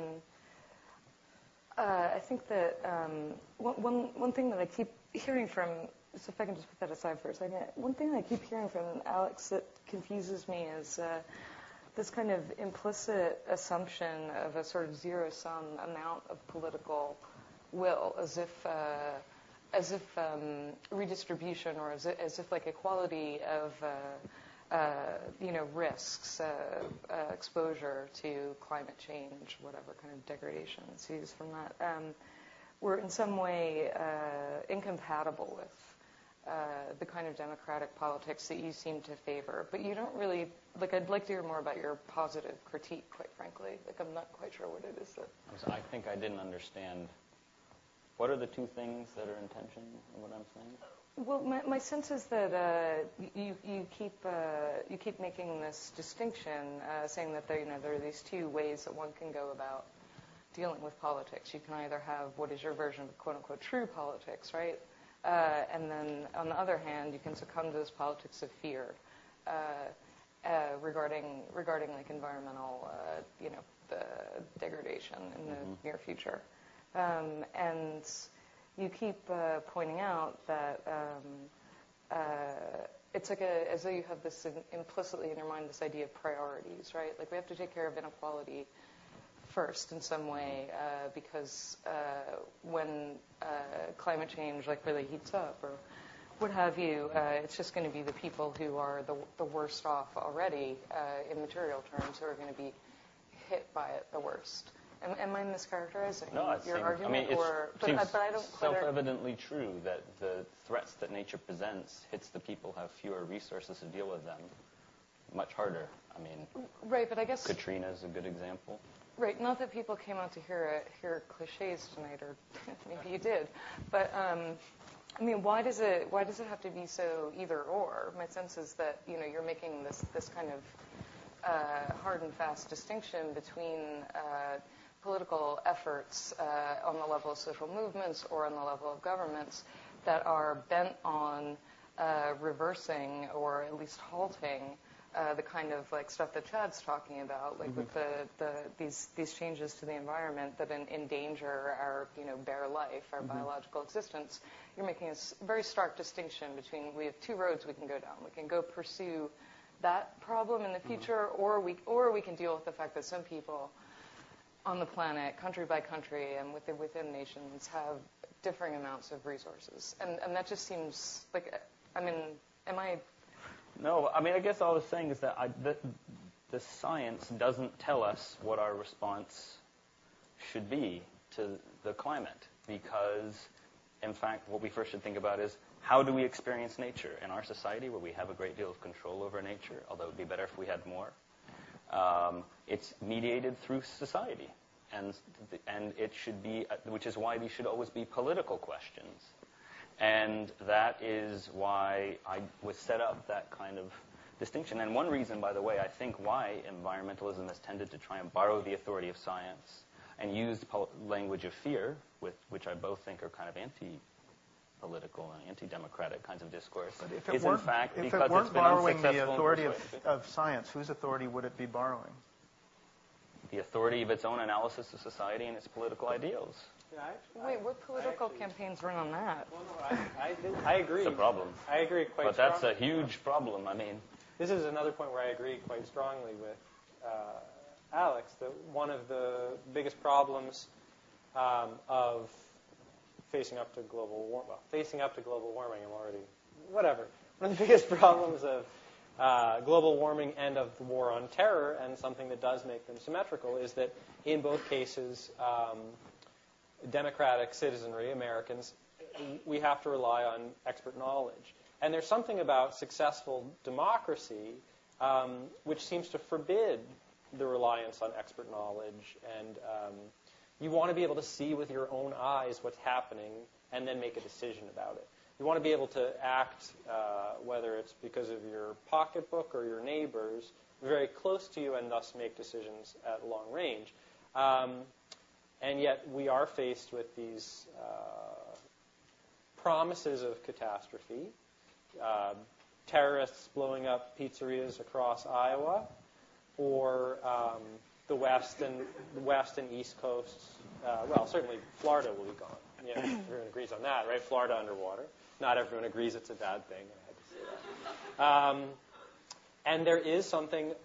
uh, I think that um, one, one one thing that I keep hearing from, so if I can just put that aside for a second, one thing I keep hearing from Alex that confuses me is uh, this kind of implicit assumption of a sort of zero-sum amount of political will, as if. Uh, as if um, redistribution or as if, as if like equality of, uh, uh, you know, risks, uh, uh, exposure to climate change, whatever kind of degradation ensues from that, um, were in some way uh, incompatible with uh, the kind of democratic politics that you seem to favor. But you don't really, like, I'd like to hear more about your positive critique, quite frankly. Like, I'm not quite sure what it is that... I think I didn't understand. What are the two things that are in tension in what I'm saying? Well, my, my sense is that uh, you you keep uh, you keep making this distinction, uh, saying that there you know there are these two ways that one can go about dealing with politics. You can either have what is your version of quote unquote true politics, right? Uh, and then on the other hand, you can succumb to this politics of fear uh, uh, regarding regarding like environmental uh, you know the degradation in the mm-hmm. near future. Um, and you keep uh, pointing out that um, uh, it's like a, as though you have this in, implicitly in your mind, this idea of priorities, right? Like we have to take care of inequality first in some way uh, because uh, when uh, climate change like really heats up or what have you, uh, it's just going to be the people who are the, the worst off already uh, in material terms who are going to be hit by it the worst. Am, am I mischaracterizing no, it your seems, argument? I mean, it or, but, seems I, but I don't self-evidently true that the threats that nature presents hits the people who have fewer resources to deal with them much harder. I mean, right, but I guess Katrina is a good example. Right, not that people came out to hear uh, hear cliches tonight, or maybe you did, but um, I mean, why does it why does it have to be so either or? My sense is that you know you're making this this kind of uh, hard and fast distinction between uh, political efforts uh, on the level of social movements or on the level of governments that are bent on uh, reversing or at least halting Uh, the kind of like stuff that Chad's talking about, like mm-hmm. with the, the these these changes to the environment that in, endanger our you know bare life, our mm-hmm. biological existence. You're making a s- very stark distinction between we have two roads we can go down. We can go pursue that problem in the future, mm-hmm. or we or we can deal with the fact that some people on the planet, country by country, and within within nations have differing amounts of resources, and and that just seems like I mean, am I No, I mean, I guess all I was saying is that I, the, the science doesn't tell us what our response should be to the climate because, in fact, what we first should think about is how do we experience nature in our society where we have a great deal of control over nature, although it would be better if we had more. Um, it's mediated through society, and and it should be, which is why these should always be political questions. And that is why I was set up that kind of distinction. And one reason, by the way, I think why environmentalism has tended to try and borrow the authority of science and use the pol- language of fear, with, which I both think are kind of anti-political and anti-democratic kinds of discourse, but if it is in fact if because it weren't it's been borrowing the unsuccessful authority of, of science, whose authority would it be borrowing? The authority of its own analysis of society and its political ideals. Yeah, actually, Wait, what political actually, campaigns run on that? Well, no, I, I, I agree. It's a problem. I agree quite But that's strongly. a huge problem. I mean, This is another point where I agree quite strongly with uh, Alex, that one of the biggest problems um, of facing up to global war- well, facing up to global warming, I'm already, whatever. One of the biggest problems of uh, global warming and of the war on terror, and something that does make them symmetrical, is that in both cases, um, democratic citizenry, Americans, we have to rely on expert knowledge. And there's something about successful democracy um, which seems to forbid the reliance on expert knowledge. And um, you want to be able to see with your own eyes what's happening and then make a decision about it. You want to be able to act, uh, whether it's because of your pocketbook or your neighbors, very close to you and thus make decisions at long range. Um, And yet we are faced with these uh, promises of catastrophe. Uh, terrorists blowing up pizzerias across Iowa, or um, the West and the West and East Coasts. Uh, well, certainly Florida will be gone. Yeah, everyone agrees on that, right? Florida underwater. Not everyone agrees it's a bad thing. I had to say that. Um, and there is something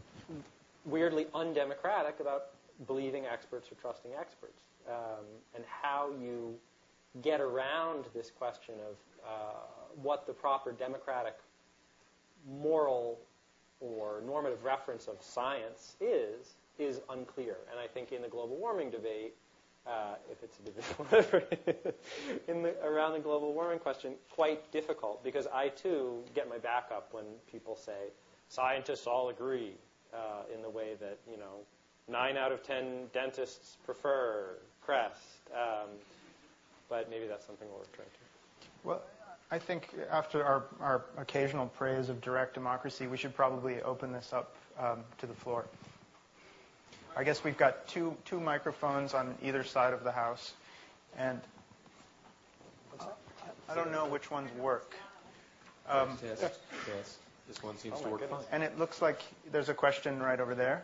weirdly undemocratic about believing experts or trusting experts, um, and how you get around this question of uh, what the proper democratic moral or normative reference of science is, is unclear. And I think in the global warming debate, uh, if it's a debate, in the, around the global warming question, quite difficult, because I too get my back up when people say, scientists all agree, uh, in the way that, you know, Nine out of ten dentists prefer Crest, um, but maybe that's something we'll return to. Well, I think after our, our occasional praise of direct democracy, we should probably open this up um, to the floor. I guess we've got two two microphones on either side of the house, and uh, I don't know which ones work. Um, yes, yes. This one seems Oh to work goodness. fine. and it looks like there's a question right over there.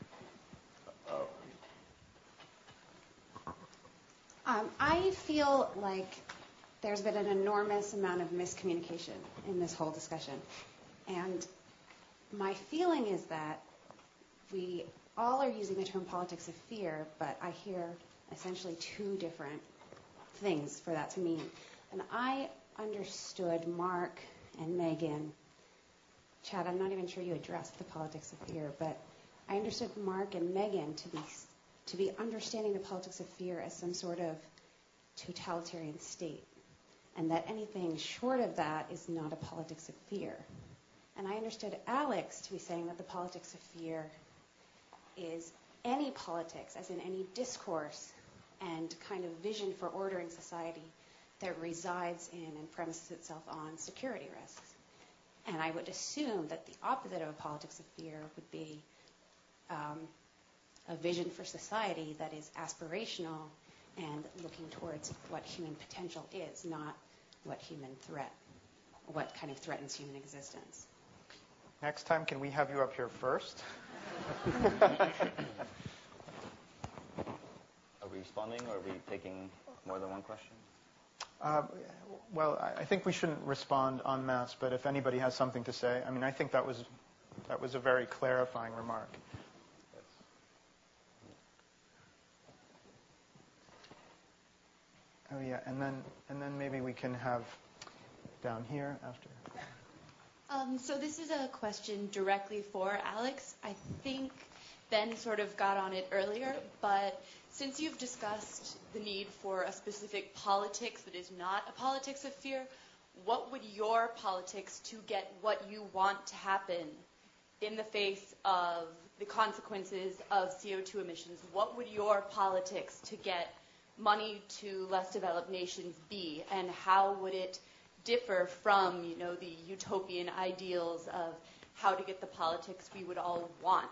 Um, I feel like there's been an enormous amount of miscommunication in this whole discussion. And my feeling is that we all are using the term politics of fear, but I hear essentially two different things for that to mean. And I understood Mark and Megan. Chad, I'm not even sure you addressed the politics of fear, but I understood Mark and Megan to be to be understanding the politics of fear as some sort of totalitarian state, and that anything short of that is not a politics of fear. And I understood Alex to be saying that the politics of fear is any politics, as in any discourse and kind of vision for ordering society that resides in and premises itself on security risks. And I would assume that the opposite of a politics of fear would be um, a vision for society that is aspirational and looking towards what human potential is, not what human threat, what kind of threatens human existence. Next time, can we have you up here first? Are we responding, or are we taking more than one question? Uh, well, I, I think we shouldn't respond en masse, but if anybody has something to say, I mean, I think that was that was a very clarifying remark. Oh yeah, and then and then maybe we can have down here after. Um, so this is a question directly for Alex. I think Ben sort of got on it earlier, but since you've discussed the need for a specific politics that is not a politics of fear, what would your politics to get what you want to happen in the face of the consequences of C O two emissions? What would your politics to get money to less developed nations be, and how would it differ from, you know, the utopian ideals of how to get the politics we would all want?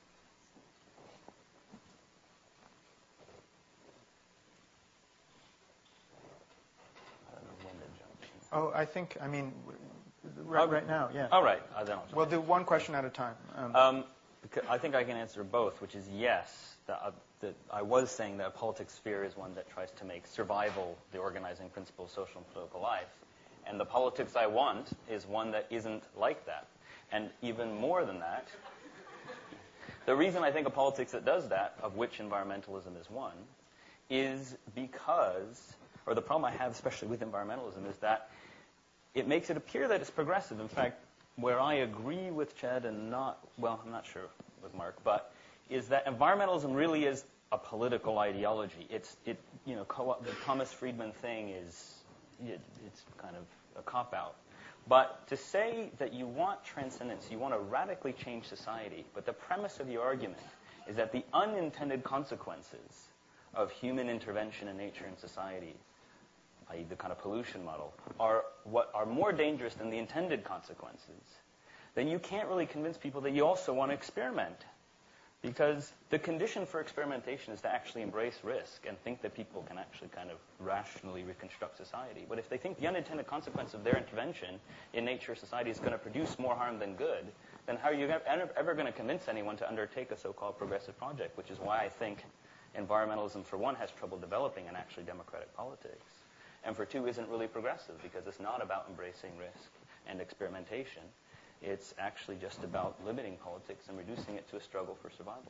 Oh, I think, I mean, right, right now, yeah. All right. I don't. We'll do one question at a time. Um, Um, I think I can answer both, which is yes. That, uh, that I was saying that a politics sphere is one that tries to make survival the organizing principle of social and political life. And the politics I want is one that isn't like that. And even more than that, the reason I think a politics that does that, of which environmentalism is one, is because, or the problem I have especially with environmentalism is that it makes it appear that it's progressive. In fact, where I agree with Chad and not, well, I'm not sure with Mark, but is that environmentalism really is a political ideology. It's, it, you know, co- the Thomas Friedman thing is, it, it's kind of a cop-out. But to say that you want transcendence, you want to radically change society, but the premise of your argument is that the unintended consequences of human intervention in nature and society, that is the kind of pollution model, are what are more dangerous than the intended consequences, then you can't really convince people that you also want to experiment. Because the condition for experimentation is to actually embrace risk and think that people can actually kind of rationally reconstruct society. But if they think the unintended consequence of their intervention in nature or society is going to produce more harm than good, then how are you ever going to convince anyone to undertake a so-called progressive project? Which is why I think environmentalism, for one, has trouble developing an actually democratic politics. And for two, isn't really progressive because it's not about embracing risk and experimentation. It's actually just about limiting politics and reducing it to a struggle for survival.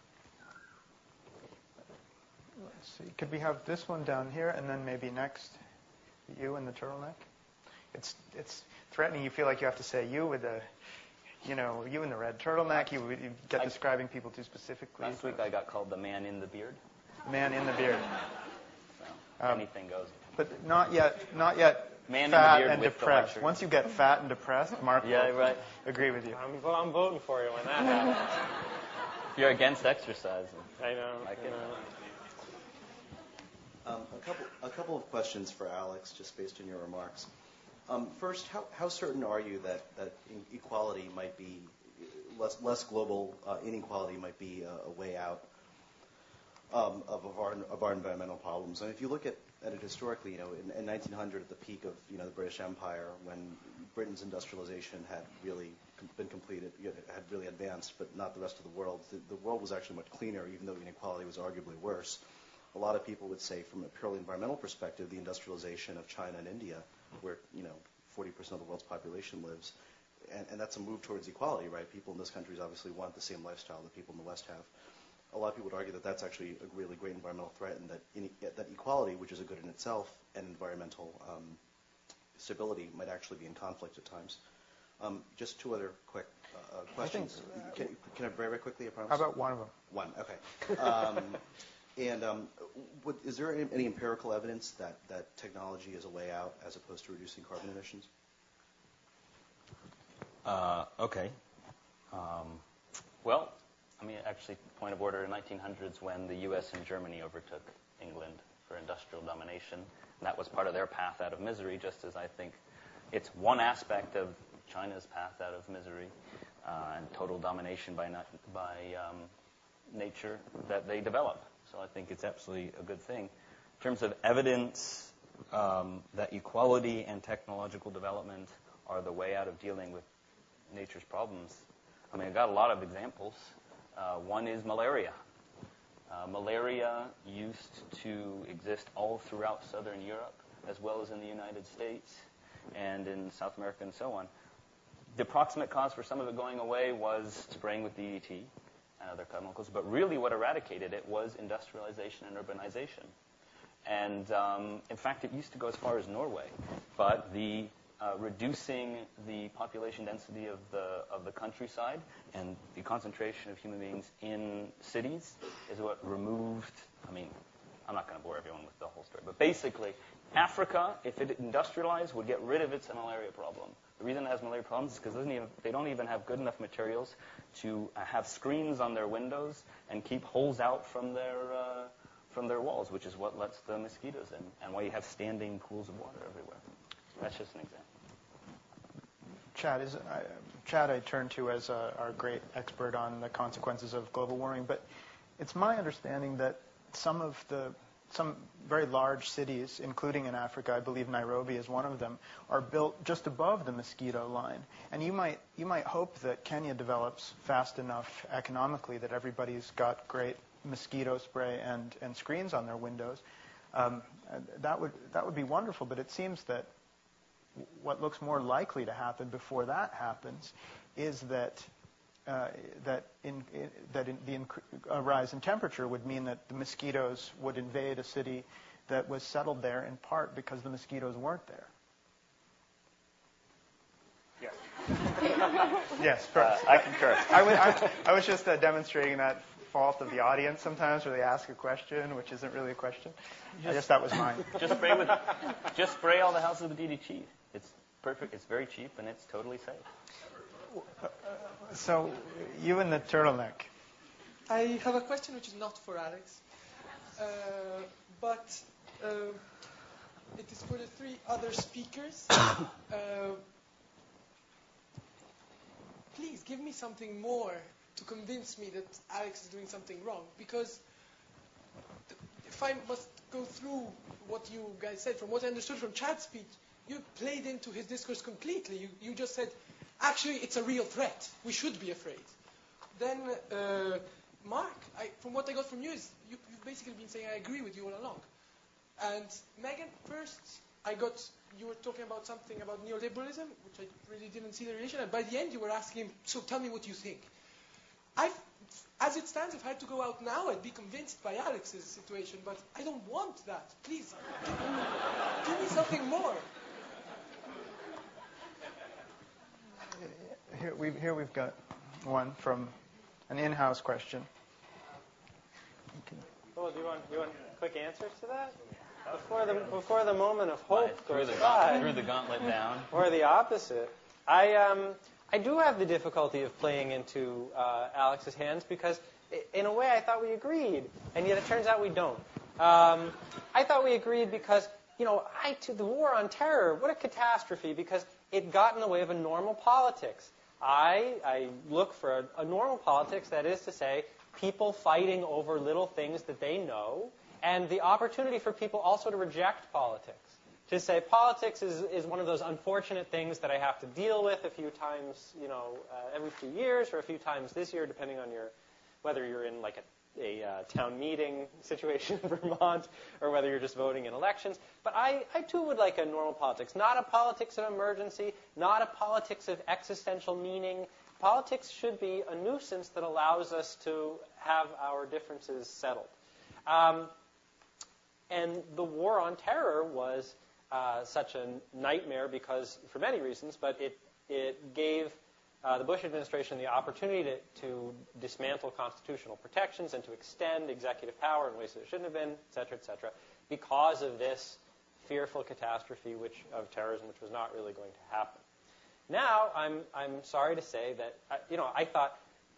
Let's see. Could we have this one down here, and then maybe next, you in the turtleneck? It's it's threatening. You feel like you have to say you with the, you know, you in the red turtleneck. You, you get I, describing people too specifically. Last week I got called the man in the beard. Man in the beard. So um, anything goes. But not yet. Not yet. Man fat in the beard and with depressed. the Once you get fat and depressed, Mark yeah, will right. agree with you. I'm, vo- I'm voting for you when that happens. If you're against exercise. I know. I I can, know. Um, a couple, a couple of questions for Alex, just based on your remarks. Um, first, how, how certain are you that, that equality might be less, less global uh, inequality might be a, a way out um, of, of our of our environmental problems? And if you look at, at it historically, you know, in, in nineteen hundred, at the peak of you know the British Empire, when Britain's industrialization had really been completed, had really advanced, but not the rest of the world, the, the world was actually much cleaner, even though inequality was arguably worse. A lot of people would say, from a purely environmental perspective, the industrialization of China and India, where you know forty percent of the world's population lives, and, and that's a move towards equality, right? People in those countries obviously want the same lifestyle that people in the West have. A lot of people would argue that that's actually a really great environmental threat, and that in, that equality, which is a good in itself, and environmental um, stability might actually be in conflict at times. Um, just two other quick uh, questions. I think, uh, can, can I very, very quickly, I promise? How about one of them? One, okay. Um, and um, would, is there any, any empirical evidence that, that technology is a way out as opposed to reducing carbon emissions? Uh, okay. Um, well, I mean, actually, point of order, in nineteen hundreds when the U S and Germany overtook England for industrial domination. And that was part of their path out of misery, just as I think it's one aspect of China's path out of misery uh, and total domination by, not, by um, nature that they develop. So I think it's absolutely a good thing. In terms of evidence um, that equality and technological development are the way out of dealing with nature's problems, I mean, I've got a lot of examples. Uh, one is malaria. Uh, malaria used to exist all throughout southern Europe, as well as in the United States and in South America and so on. The approximate cause for some of it going away was spraying with D D T and other chemicals, but really what eradicated it was industrialization and urbanization. And um, in fact, it used to go as far as Norway, but the uh, reducing the population density of the of the countryside and the concentration of human beings in cities is what removed. I mean, I'm not going to bore everyone with the whole story, but basically, Africa, if it industrialized, would get rid of its malaria problem. The reason it has malaria problems is because they don't even have good enough materials to uh, have screens on their windows and keep holes out from their uh, from their walls, which is what lets the mosquitoes in, and why you have standing pools of water everywhere. That's just an example. Chad, is, uh, Chad I turn to as uh, our great expert on the consequences of global warming, but it's my understanding that some of the some very large cities, including in Africa, I believe Nairobi is one of them, are built just above the mosquito line. And you might you might hope that Kenya develops fast enough economically that everybody's got great mosquito spray and, and screens on their windows. Um, that would that would be wonderful, but it seems that what looks more likely to happen before that happens is that uh, that in, in that in the inc- a rise in temperature would mean that the mosquitoes would invade a city that was settled there in part because the mosquitoes weren't there. Yes. Yes, uh, I concur. I, w- I, I was just uh, demonstrating that fault of the audience sometimes, where they ask a question which isn't really a question. Just, I guess that was mine. Just spray with, just spray all the houses with D D T. It's perfect. It's very cheap and it's totally safe. Uh, so, you and the turtleneck. I have a question which is not for Alex, uh, but uh, it is for the three other speakers. Uh, please give me something more to convince me that Alex is doing something wrong, because if I must go through what you guys said, from what I understood from Chad's speech, you played into his discourse completely. You, you just said, actually, it's a real threat. We should be afraid. Then, uh, Mark, I, from what I got from you, is you, you've basically been saying I agree with you all along. And Megan, first, I got you were talking about something about neoliberalism, which I really didn't see the relation. And by the end, you were asking him, so tell me what you think. I've, as it stands, if I had to go out now, I'd be convinced by Alex's situation, but I don't want that. Please, give me, give me something more. Here, we've, here we've got one from an in-house question. Oh, do you want, do you want quick answers to that? Before the, before the moment of hope threw goes the, by. threw the gauntlet down. Or the opposite. I, um, I do have the difficulty of playing into uh, Alex's hands because, in a way, I thought we agreed, and yet it turns out we don't. Um, I thought we agreed because, you know, I, to the war on terror, what a catastrophe, because it got in the way of a normal politics. I, I look for a, a normal politics, that is to say, people fighting over little things that they know, and the opportunity for people also to reject politics. To say politics is, is one of those unfortunate things that I have to deal with a few times, you know, uh, every few years or a few times this year, depending on your, whether you're in like a, a uh, town meeting situation in Vermont or whether you're just voting in elections. But I, I too would like a normal politics, not a politics of emergency, not a politics of existential meaning. Politics should be a nuisance that allows us to have our differences settled. Um, and the war on terror was Uh, such a nightmare because, for many reasons, but it, it gave uh, the Bush administration the opportunity to, to dismantle constitutional protections and to extend executive power in ways that it shouldn't have been, et cetera, et cetera, because of this fearful catastrophe which, of terrorism, which was not really going to happen. Now, I'm, I'm sorry to say that, uh, you know, I thought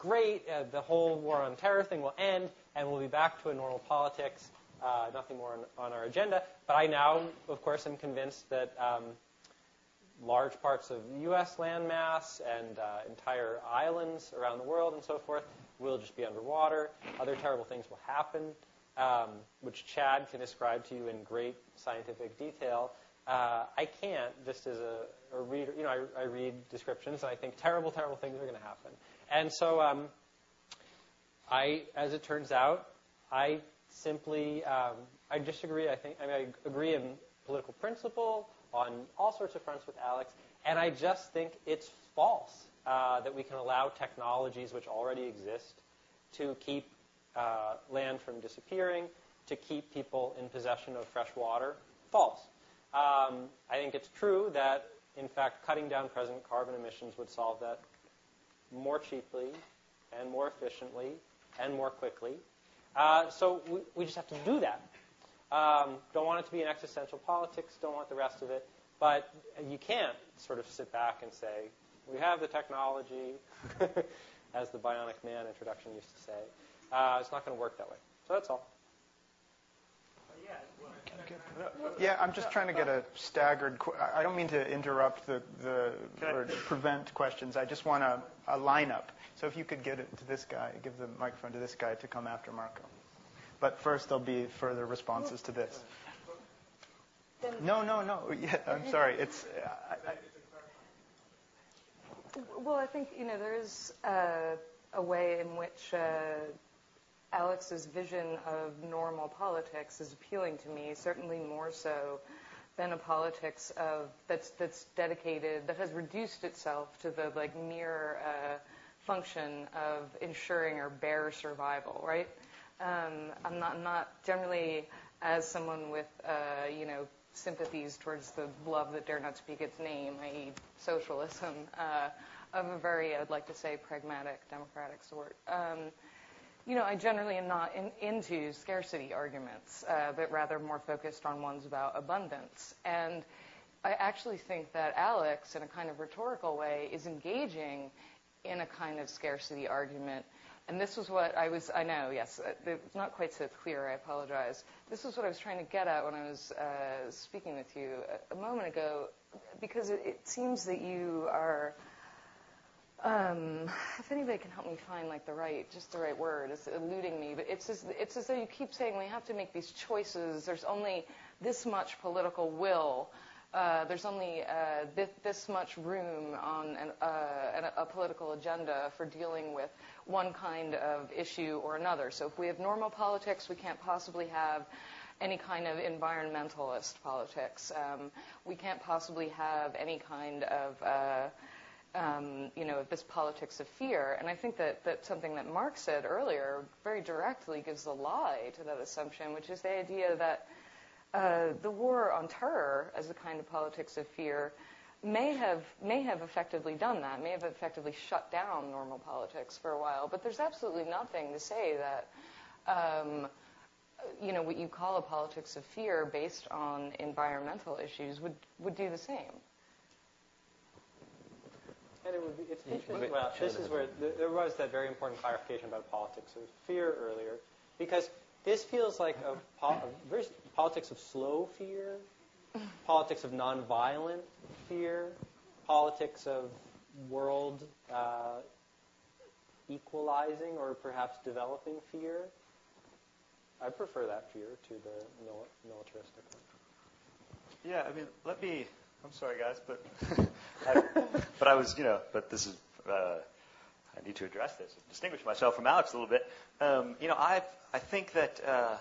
great, uh, the whole war on terror thing will end, and we'll be back to a normal politics, uh, nothing more on, on our agenda. But I now, of course, am convinced that um, large parts of U S landmass and uh, entire islands around the world and so forth will just be underwater. Other terrible things will happen, um, which Chad can describe to you in great scientific detail. Uh, I can't, just as a, a reader. You know, I, I read descriptions, and I think terrible, terrible things are going to happen. And so um, I, as it turns out, I simply, um, I disagree. I think, I mean, I agree in political principle on all sorts of fronts with Alex, and I just think it's false uh, that we can allow technologies which already exist to keep uh, land from disappearing, to keep people in possession of fresh water. False. Um, I think it's true that, in fact, cutting down present carbon emissions would solve that more cheaply and more efficiently and more quickly. Uh, so we, we just have to do that. Um, don't want it to be an existential politics, don't want the rest of it. But you can't sort of sit back and say, we have the technology, as the Bionic Man introduction used to say. Uh, it's not going to work that way. So that's all. Yeah, I'm just trying to get a staggered. Qu- I don't mean to interrupt the, the or prevent questions. I just want a, a lineup. So if you could get it to this guy, give the microphone to this guy to come after Marco. But first, there'll be further responses to this. No, no, no. Yeah, I'm sorry. It's. Uh, I, Well, I think, you know, there is uh, a way in which uh, Alex's vision of normal politics is appealing to me, certainly more so than a politics of that's that's dedicated, that has reduced itself to the, like, mere uh, function of ensuring our bare survival, right? Um, I'm not, I'm not generally, as someone with, uh, you know, sympathies towards the love that dare not speak its name, that is socialism, uh, of a very, I'd like to say, pragmatic, democratic sort. Um, you know, I generally am not in, into scarcity arguments, uh, but rather more focused on ones about abundance. And I actually think that Alex, in a kind of rhetorical way, is engaging in a kind of scarcity argument. And this was what I was, I know, yes, it's not quite so clear, I apologize. This is what I was trying to get at when I was uh, speaking with you a, a moment ago, because it, it seems that you are, um, if anybody can help me find like the right, just the right word, it's eluding me, but it's as, it's as though you keep saying we have to make these choices, there's only this much political will, Uh, there's only uh, this, this much room on an, uh, an, a political agenda for dealing with one kind of issue or another. So if we have normal politics, we can't possibly have any kind of environmentalist politics. Um, we can't possibly have any kind of, uh, um, you know, this politics of fear. And I think that, that something that Mark said earlier very directly gives a lie to that assumption, which is the idea that Uh, the war on terror as a kind of politics of fear may have may have effectively done that, may have effectively shut down normal politics for a while. But there's absolutely nothing to say that, um, you know, what you call a politics of fear based on environmental issues would, would do the same. And it would be, it's interesting. Well, this is where th- there was that very important clarification about politics of fear earlier, because this feels like a, po- a very politics of slow fear, politics of nonviolent fear, politics of world uh, equalizing or perhaps developing fear. I prefer that fear to the mil- militaristic one. Yeah, I mean, let me. I'm sorry, guys, but I, but I was, you know, but this is. Uh, I need to address this, distinguish myself from Alex a little bit. Um, you know, I I think that. Uh,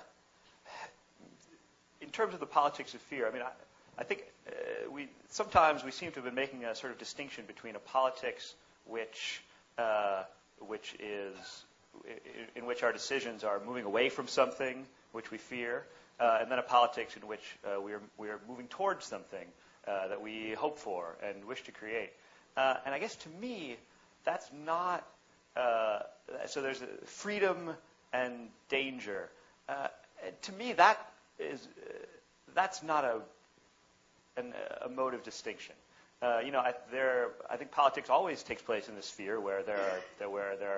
In terms of the politics of fear, I mean, I, I think uh, we sometimes we seem to have been making a sort of distinction between a politics which uh, which is in, in which our decisions are moving away from something which we fear, uh, and then a politics in which uh, we are we are moving towards something uh, that we hope for and wish to create. Uh, and I guess to me, that's not uh, so. There's a freedom and danger. Uh, to me, that. Is uh, that's not a an, a mode of distinction. Uh, you know, I, there I think politics always takes place in the sphere where there are there, where there are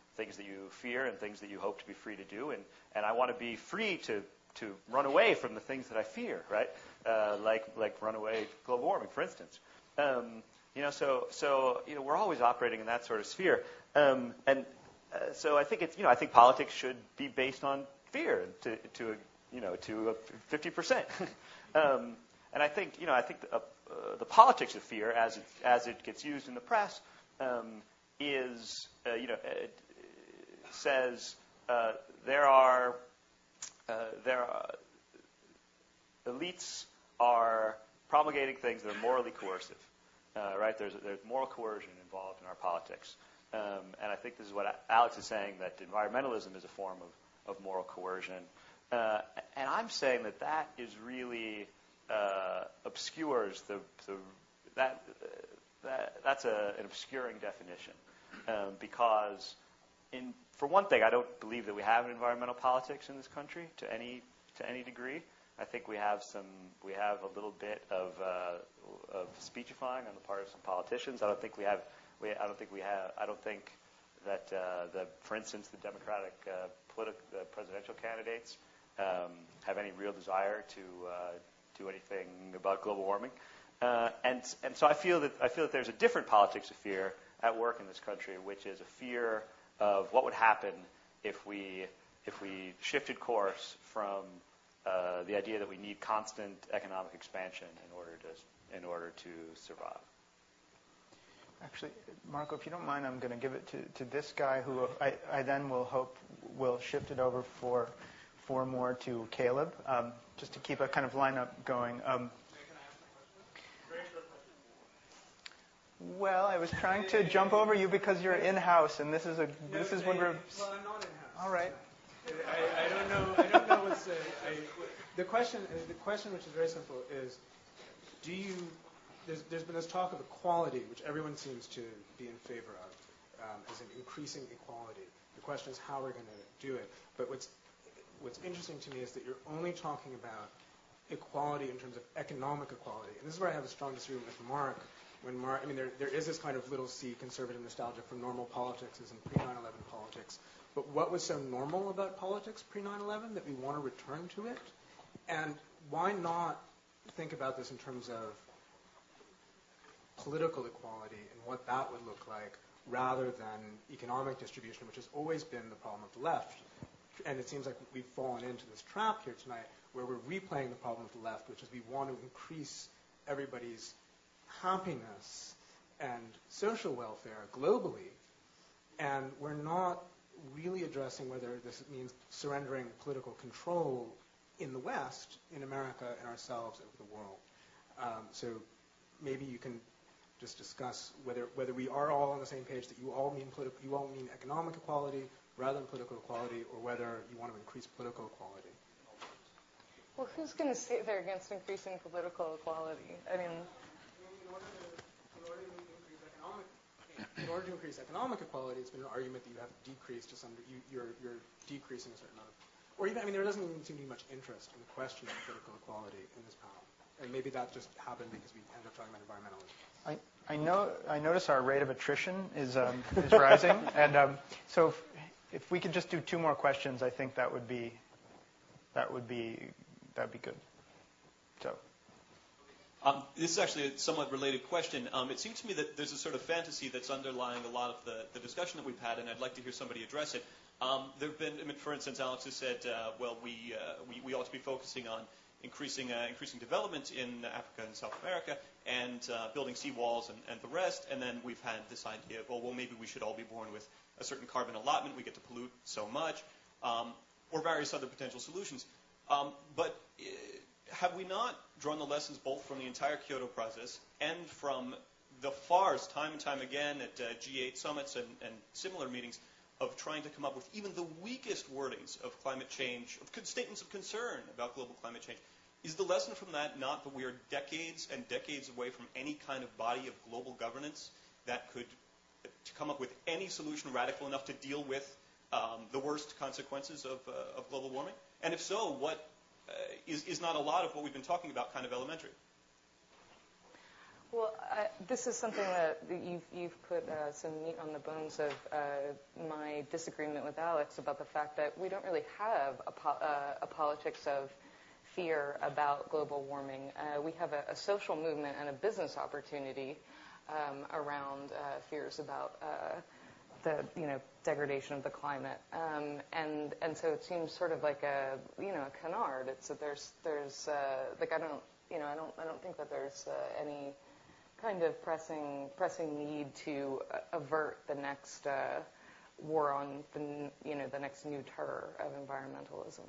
things that you fear and things that you hope to be free to do, and, and I want to be free to to run away from the things that I fear, right? Uh, like like run away global warming, for instance. Um, you know, so so you know, we're always operating in that sort of sphere, um, and uh, so I think it's you know I think politics should be based on fear to to you know to fifty percent, um, and I think you know I think the, uh, the politics of fear as it as it gets used in the press um, is uh, you know it says uh, there are uh, there are elites are promulgating things that are morally coercive, uh, right? There's there's moral coercion involved in our politics, um, and I think this is what Alex is saying, that environmentalism is a form of, of moral coercion, uh, and I'm saying that that is really uh, obscures the, the that uh, that that's a, an obscuring definition, um, because in for one thing, I don't believe that we have an environmental politics in this country to any to any degree. I think we have some, we have a little bit of uh, of speechifying on the part of some politicians. I don't think we have, we, I don't think we have, I don't think that uh, the, for instance, the Democratic uh, politi- the presidential candidates um, have any real desire to uh, do anything about global warming. Uh, and and so I feel that I feel that there's a different politics of fear at work in this country, which is a fear of what would happen if we if we shifted course from Uh, the idea that we need constant economic expansion in order to in order to survive. Actually, Marco, if you don't mind, I'm going to give it to, to this guy, who I, I then will hope will shift it over for four more to Caleb, um, just to keep a kind of lineup going. Um, well, I was trying to jump over you because you're in-house, and this is a this is when we're. Well, I'm not in-house. All right. I, I don't know. I don't know what's uh, I, the question. The question, which is very simple, is: do you? There's, there's been this talk of equality, which everyone seems to be in favor of, um, as an increasing equality. The question is how we're going to do it. But what's what's interesting to me is that you're only talking about equality in terms of economic equality, and this is where I have a strong disagreement with Mark. When Mark, I mean, there there is this kind of little c conservative nostalgia for normal politics as in pre nine eleven politics. But what was so normal about politics pre nine eleven that we want to return to it? And why not think about this in terms of political equality and what that would look like rather than economic distribution, which has always been the problem of the left. And it seems like we've fallen into this trap here tonight where we're replaying the problem of the left, which is we want to increase everybody's happiness and social welfare globally, and we're not really addressing whether this means surrendering political control in the West, in America, and ourselves over the world. Um, so maybe you can just discuss whether whether we are all on the same page, that you all mean politi- you all mean economic equality rather than political equality, or whether you want to increase political equality. Well, who's going to say they're against increasing political equality? I mean, in order to, in order to increase economic In order to increase economic equality, it's been an argument that you have to decrease to some, you, you're, you're decreasing a certain amount of, or even, I mean, there doesn't even seem to be much interest in the question of political equality in this panel. And maybe that just happened because we ended up talking about environmentalism. I, I know, I notice our rate of attrition is, um, is rising. And um, so if, if we could just do two more questions, I think that would be, that would be, that'd be good. So. Um, this is actually a somewhat related question. Um, it seems to me that there's a sort of fantasy that's underlying a lot of the, the discussion that we've had, and I'd like to hear somebody address it. Um, there have been, I mean, for instance, Alex has said, uh, well, we, uh, we we ought to be focusing on increasing uh, increasing development in Africa and South America and uh, building seawalls and, and the rest. And then we've had this idea of, well, well, maybe we should all be born with a certain carbon allotment. We get to pollute so much, um, or various other potential solutions. Um, but uh, have we not drawn the lessons both from the entire Kyoto process and from the farce time and time again at uh, G eight summits and, and similar meetings of trying to come up with even the weakest wordings of climate change, of statements of concern about global climate change? Is the lesson from that not that we are decades and decades away from any kind of body of global governance that could uh, to come up with any solution radical enough to deal with um, the worst consequences of, uh, of global warming? And if so, what Uh, is, is not a lot of what we've been talking about kind of elementary? Well, I, this is something that you've, you've put uh, some meat on the bones of uh, my disagreement with Alex about the fact that we don't really have a, po- uh, a politics of fear about global warming. Uh, we have a, a social movement and a business opportunity um, around uh, fears about uh, the you know degradation of the climate, um, and and so it seems sort of like a you know a canard. It's that there's there's uh, like I don't you know I don't I don't think that there's uh, any kind of pressing pressing need to uh, avert the next uh, war on the you know the next new terror of environmentalism.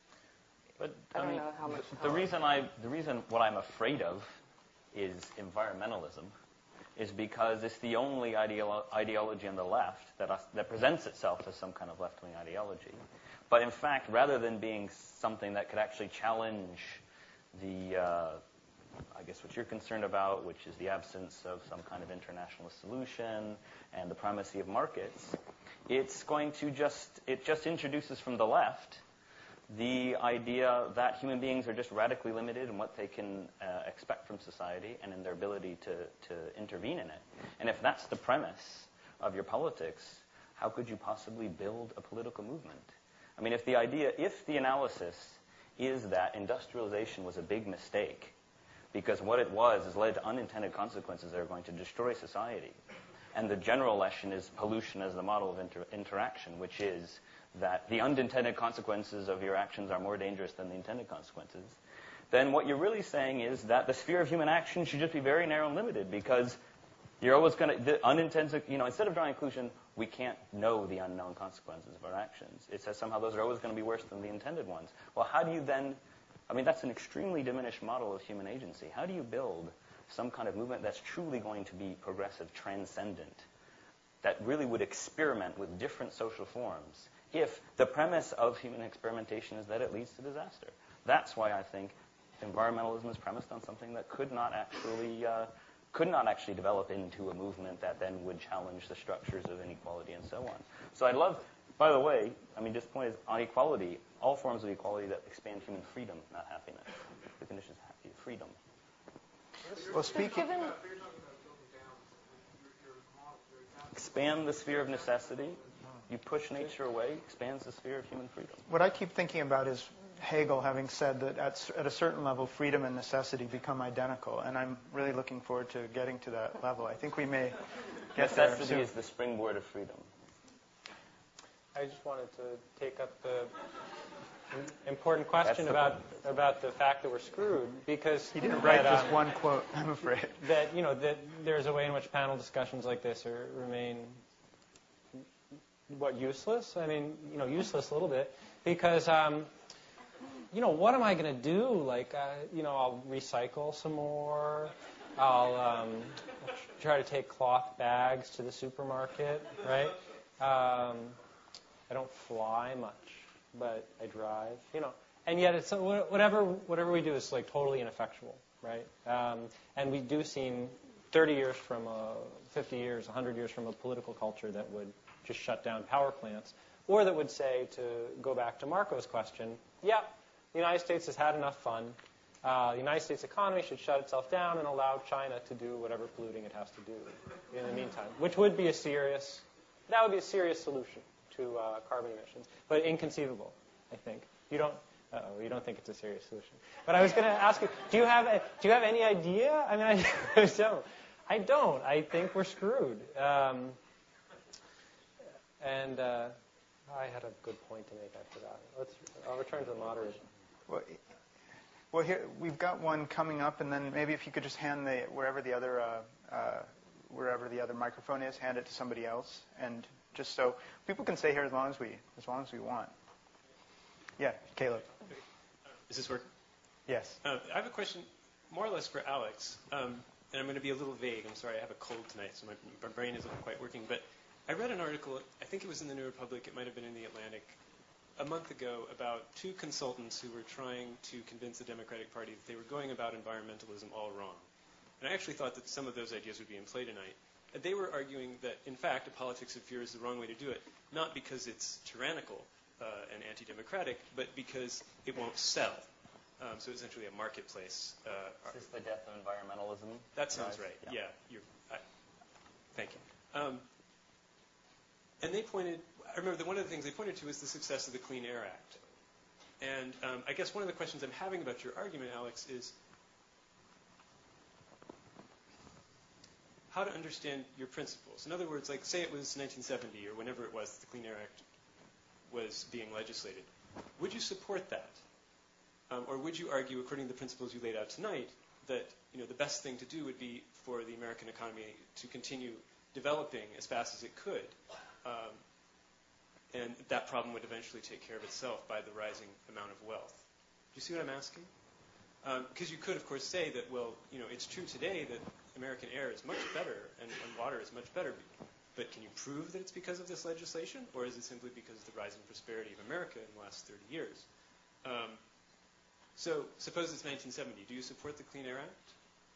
But I don't mean, know how much. The, the reason I the reason what I'm afraid of is environmentalism. Is because it's the only ideolo- ideology on the left that, uh, that presents itself as some kind of left-wing ideology. But in fact, rather than being something that could actually challenge the, uh, I guess what you're concerned about, which is the absence of some kind of international solution and the primacy of markets, it's going to just, it just introduces from the left the idea that human beings are just radically limited in what they can uh, expect from society and in their ability to, to intervene in it. And if that's the premise of your politics, how could you possibly build a political movement? I mean, if the idea, if the analysis is that industrialization was a big mistake, because what it was is led to unintended consequences that are going to destroy society, and the general lesson is pollution as the model of inter- interaction, which is that the unintended consequences of your actions are more dangerous than the intended consequences, then what you're really saying is that the sphere of human action should just be very narrow and limited, because you're always going to, the unintended, you know, instead of drawing conclusion, we can't know the unknown consequences of our actions. It says somehow those are always going to be worse than the intended ones. Well, how do you then, I mean, that's an extremely diminished model of human agency. How do you build some kind of movement that's truly going to be progressive, transcendent, that really would experiment with different social forms, if the premise of human experimentation is that it leads to disaster? That's why I think environmentalism is premised on something that could not actually uh, could not actually develop into a movement that then would challenge the structures of inequality and so on. So I'd love, by the way, I mean, this point is on equality, all forms of equality that expand human freedom, not happiness. The condition is happy, freedom. Well, speaking... Expand the sphere of necessity. You push nature away, expands the sphere of human freedom. What I keep thinking about is Hegel having said that at, at a certain level, freedom and necessity become identical, and I'm really looking forward to getting to that level. I think we may get necessity there soon. Necessity is the springboard of freedom. I just wanted to take up the important question about about the fact that we're screwed, because you didn't write that, just um, one quote, I'm afraid. That you know that there's a way in which panel discussions like this are remain what useless. I mean, you know, useless a little bit, because um, you know, what am I going to do? Like, uh, you know, I'll recycle some more. I'll um, try to take cloth bags to the supermarket, right? Um, I don't fly much, but I drive, you know. And yet, it's whatever whatever we do is like totally ineffectual, right? Um, and we do seem thirty years from a, fifty years, one hundred years from a political culture that would just shut down power plants, or that would say, to go back to Marco's question, yeah, the United States has had enough fun. Uh, the United States economy should shut itself down and allow China to do whatever polluting it has to do in the meantime, which would be a serious, that would be a serious solution to uh, carbon emissions, but inconceivable, I think. You don't, uh-oh, you don't think it's a serious solution. But I was going to ask you, do you have, a, do you have any idea? I mean, I don't. I don't. I think we're screwed. Um, and uh, I had a good point to make. I forgot. Let's. I'll return to the moderator. Well, well, here we've got one coming up, and then maybe if you could just hand the wherever the other uh, uh, wherever the other microphone is, hand it to somebody else, and just so people can stay here as long as we as long as we want. Yeah, Caleb. Does this work? Yes. Uh, I have a question, more or less for Alex, um, and I'm going to be a little vague. I'm sorry, I have a cold tonight, so my, my brain isn't quite working. But I read an article, I think it was in the New Republic, it might have been in the Atlantic, a month ago, about two consultants who were trying to convince the Democratic Party that they were going about environmentalism all wrong. And I actually thought that some of those ideas would be in play tonight. And they were arguing that, in fact, a politics of fear is the wrong way to do it, not because it's tyrannical uh, and anti-democratic, but because it won't sell. Um, so essentially a marketplace. Uh, Is this the death of environmentalism? That sounds Right. right. Yeah. Yeah. You're, I, thank you. Um, and they pointed, I remember that one of the things they pointed to was the success of the Clean Air Act. And um, I guess one of the questions I'm having about your argument, Alex, is how to understand your principles. In other words, like say it was nineteen seventy or whenever it was that the Clean Air Act was being legislated. Would you support that? Um, or would you argue, according to the principles you laid out tonight, that you know the best thing to do would be for the American economy to continue developing as fast as it could, um, and that problem would eventually take care of itself by the rising amount of wealth? Do you see what I'm asking? Because um, you could, of course, say that, well, you know, it's true today that American air is much better and, and water is much better, but can you prove that it's because of this legislation, or is it simply because of the rise in prosperity of America in the last thirty years? Um, so suppose it's nineteen seventy. Do you support the Clean Air Act?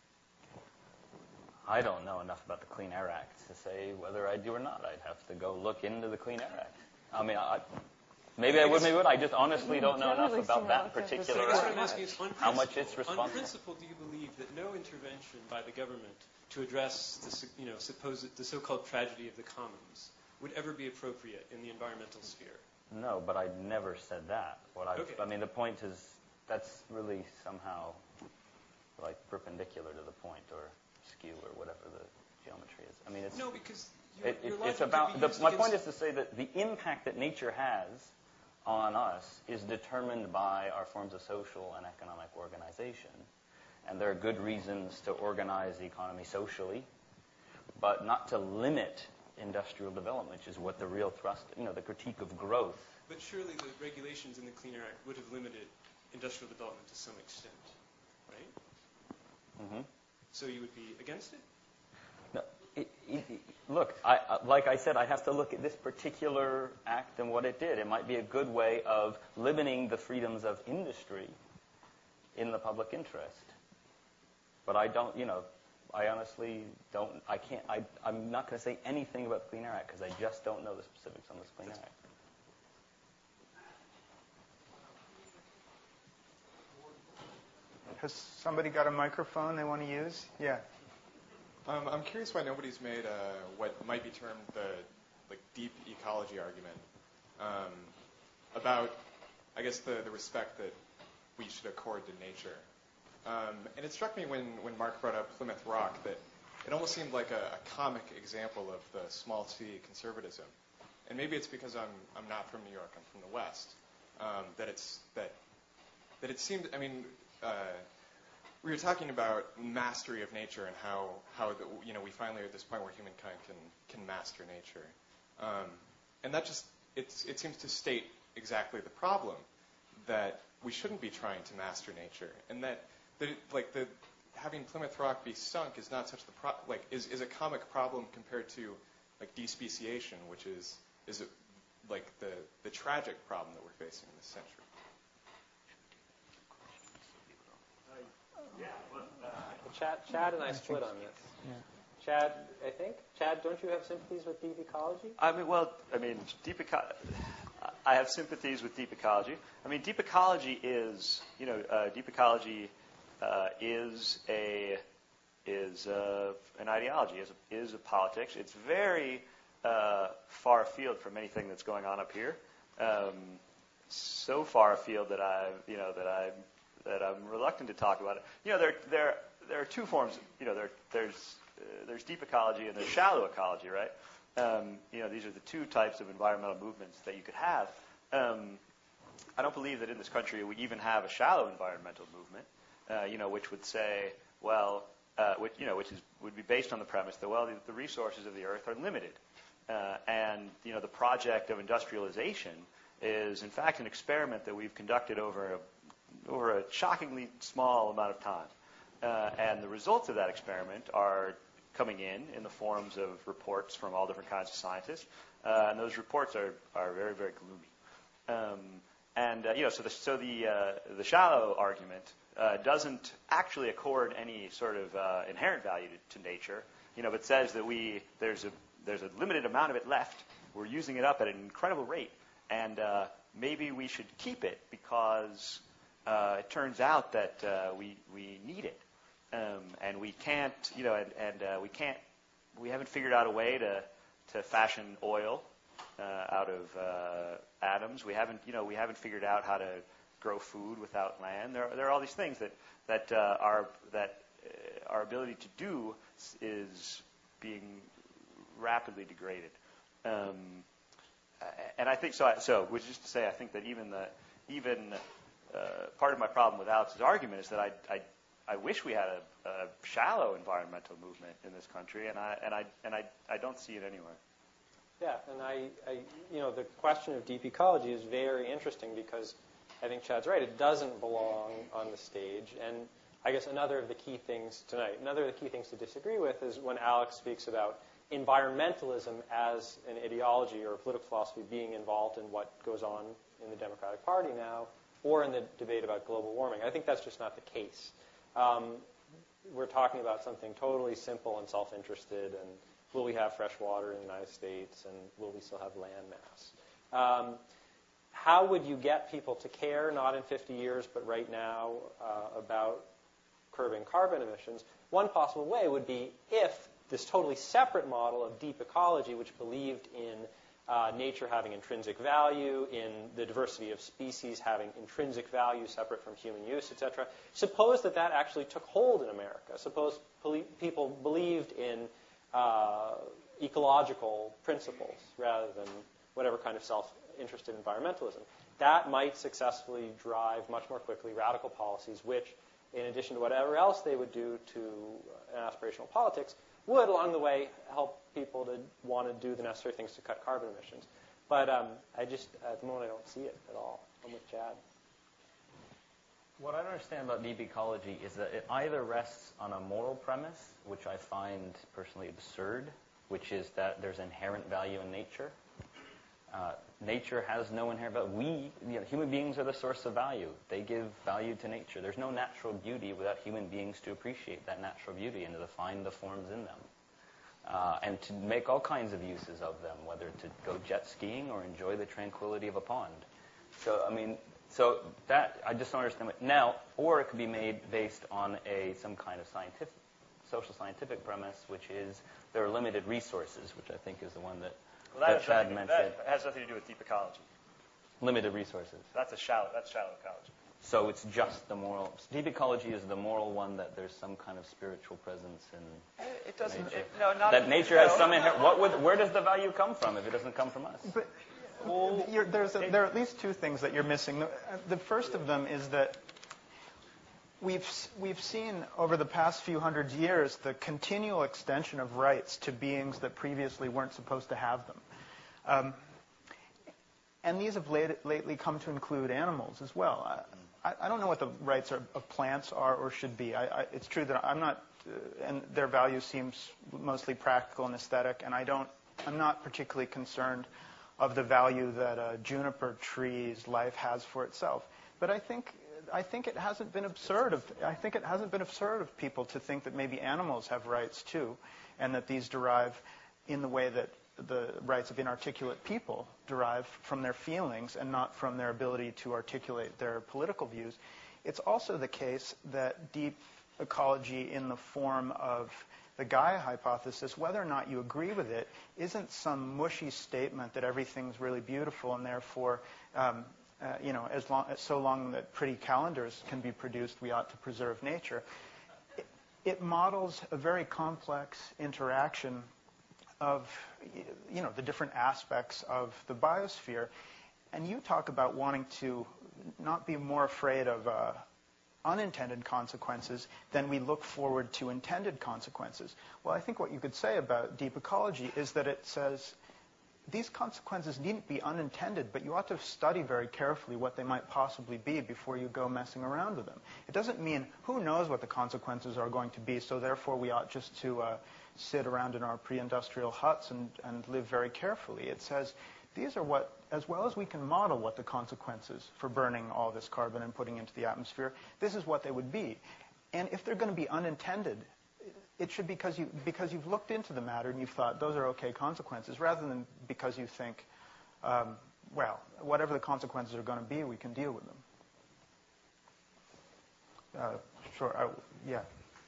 I don't know enough about the Clean Air Act to say whether I do or not. I'd have to go look into the Clean Air Act. I mean, I, maybe I would, maybe I would. I just honestly don't know enough about that particular So I guess what I'm act, asking is, on how much it's responsible. On principle, do you believe that no intervention by the government to address the, you know, supposed, the so-called tragedy of the commons would ever be appropriate in the environmental sphere? No, but I never said that. What I, Okay. I mean, the point is that's really somehow like perpendicular to the point, or skew, or whatever the geometry is. I mean, it's no, because your, it, it, your it's logic about. could be The, used my against- point is to say that the impact that nature has on us is determined by our forms of social and economic organization. And there are good reasons to organize the economy socially, but not to limit industrial development, which is what the real thrust, you know, the critique of growth. But surely the regulations in the Clean Air Act would have limited industrial development to some extent, right? Mm-hmm. So you would be against it? No, it, it, it, look, I, I, like I said, I have to look at this particular act and what it did. It might be a good way of limiting the freedoms of industry in the public interest. But I don't, you know, I honestly don't, I can't, I, I'm not going to say anything about the Clean Air Act because I just don't know the specifics on this Clean Air Act. Has somebody got a microphone they want to use? Yeah. Um, I'm curious why nobody's made a, what might be termed the like deep ecology argument um, about, I guess, the, the respect that we should accord to nature. Um, and it struck me when, when Mark brought up Plymouth Rock that it almost seemed like a, a comic example of the small c conservatism. And maybe it's because I'm I'm not from New York, I'm from the West, um, that it's that that it seemed. I mean, uh, we were talking about mastery of nature and how how the, you know we finally are at this point where humankind can can master nature, um, and that just it's it seems to state exactly the problem, that we shouldn't be trying to master nature, and that that it, like the having Plymouth Rock be sunk is not such the pro- like is is a comic problem compared to like despeciation, which is is it like the the tragic problem that we're facing in this century. Yeah, well, uh, Chad, Chad and I, I split on this. Yeah. Chad, I think. Chad, don't you have sympathies with deep ecology? I mean, well, I mean, deep ecology. I have sympathies with deep ecology. I mean, deep ecology is, you know, uh, deep ecology uh, is a is uh, an ideology, is a, is a politics. It's very uh, far afield from anything that's going on up here. Um, so far afield that I, you know, that I. that I'm reluctant to talk about it. You know, there there there are two forms. You know, there there's uh, there's deep ecology and there's shallow ecology, right? Um, you know, these are the two types of environmental movements that you could have. Um, I don't believe that in this country we even have a shallow environmental movement. Uh, you know, which would say, well, uh, which you know, which is would be based on the premise that well, the, the resources of the earth are limited, uh, and you know, the project of industrialization is in fact an experiment that we've conducted over a over a shockingly small amount of time. Uh, and the results of that experiment are coming in in the forms of reports from all different kinds of scientists. Uh, and those reports are, are very, very gloomy. Um, and, uh, you know, so the, so the, uh, the shallow argument uh, doesn't actually accord any sort of uh, inherent value to, to nature, you know, but says that we, there's a, there's a limited amount of it left. We're using it up at an incredible rate. And uh, maybe we should keep it because uh, it turns out that uh, we we need it, um, and we can't, you know, and, and uh, we can't, we haven't figured out a way to to fashion oil uh, out of uh, atoms. We haven't, you know, we haven't figured out how to grow food without land. There, are, there are all these things that that uh, are that uh, our ability to do is being rapidly degraded. Um, and I think so. So, which is to say, I think that even the even uh, part of my problem with Alex's argument is that I I, I wish we had a, a shallow environmental movement in this country, and I and I and I, I don't see it anywhere. Yeah, and I, I, you know, the question of deep ecology is very interesting because I think Chad's right. It doesn't belong on the stage. And I guess another of the key things tonight, another of the key things to disagree with is when Alex speaks about environmentalism as an ideology or a political philosophy being involved in what goes on in the Democratic Party now or in the debate about global warming. I think that's just not the case. Um, we're talking about something totally simple and self-interested, and will we have fresh water in the United States, and will we still have land mass? Um, how would you get people to care, not in fifty years, but right now, uh, about curbing carbon emissions? One possible way would be if this totally separate model of deep ecology, which believed in uh, nature having intrinsic value, in the diversity of species having intrinsic value separate from human use, et cetera, suppose that that actually took hold in America. Suppose poli- people believed in uh, ecological principles rather than whatever kind of self-interested environmentalism. That might successfully drive much more quickly radical policies, which, in addition to whatever else they would do to an aspirational politics, would, along the way, help people to want to do the necessary things to cut carbon emissions. But um, I just, at the moment, I don't see it at all. I'm with Chad. What I don't understand about deep ecology is that it either rests on a moral premise, which I find personally absurd, which is that there's inherent value in nature. Uh, nature has no inherent value. We, you know, human beings are the source of value. They give value to nature. There's no natural beauty without human beings to appreciate that natural beauty and to define the forms in them. Uh, and to make all kinds of uses of them, whether to go jet skiing or enjoy the tranquility of a pond. So, I mean, so that, I just don't understand. What, now, or it could be made based on a some kind of scientific, social scientific premise, which is there are limited resources, which I think is the one that Well, that, that Chad nothing, mentioned. that has nothing to do with deep ecology. Limited resources. That's a shallow. That's shallow ecology. So it's just the moral. Deep ecology is the moral one that there's some kind of spiritual presence in. It doesn't. Nature. It, no, not that nature no. has some inherent. What would, where does the value come from if it doesn't come from us? But you're, there's a, there are at least two things that you're missing. The, the first of them is that we've we've seen over the past few hundred years the continual extension of rights to beings that previously weren't supposed to have them. Um, and these have late, lately come to include animals as well. I, I don't know what the rights are, of plants are or should be. I, I, it's true that I'm not, uh, and their value seems mostly practical and aesthetic, and I don't, I'm not particularly concerned of the value that a juniper tree's life has for itself. But I think, I think it hasn't been absurd of, I think it hasn't been absurd of people to think that maybe animals have rights too, and that these derive in the way that the rights of inarticulate people derive from their feelings and not from their ability to articulate their political views. It's also the case that deep ecology in the form of the Gaia hypothesis, whether or not you agree with it, isn't some mushy statement that everything's really beautiful and therefore, um, uh, you know, as long, so long that pretty calendars can be produced, we ought to preserve nature. It, it models a very complex interaction of, you know, the different aspects of the biosphere. And you talk about wanting to not be more afraid of uh, unintended consequences than we look forward to intended consequences. Well, I think what you could say about deep ecology is that it says these consequences needn't be unintended, but you ought to study very carefully what they might possibly be before you go messing around with them. It doesn't mean who knows what the consequences are going to be, so therefore we ought just to uh, sit around in our pre-industrial huts and, and live very carefully. It says these are what, as well as we can model what the consequences for burning all this carbon and putting into the atmosphere, this is what they would be. And if they're going to be unintended, it should be because, you, because you've looked into the matter and you've thought those are okay consequences, rather than because you think, um, well, whatever the consequences are going to be, we can deal with them. Uh, sure. I, yeah.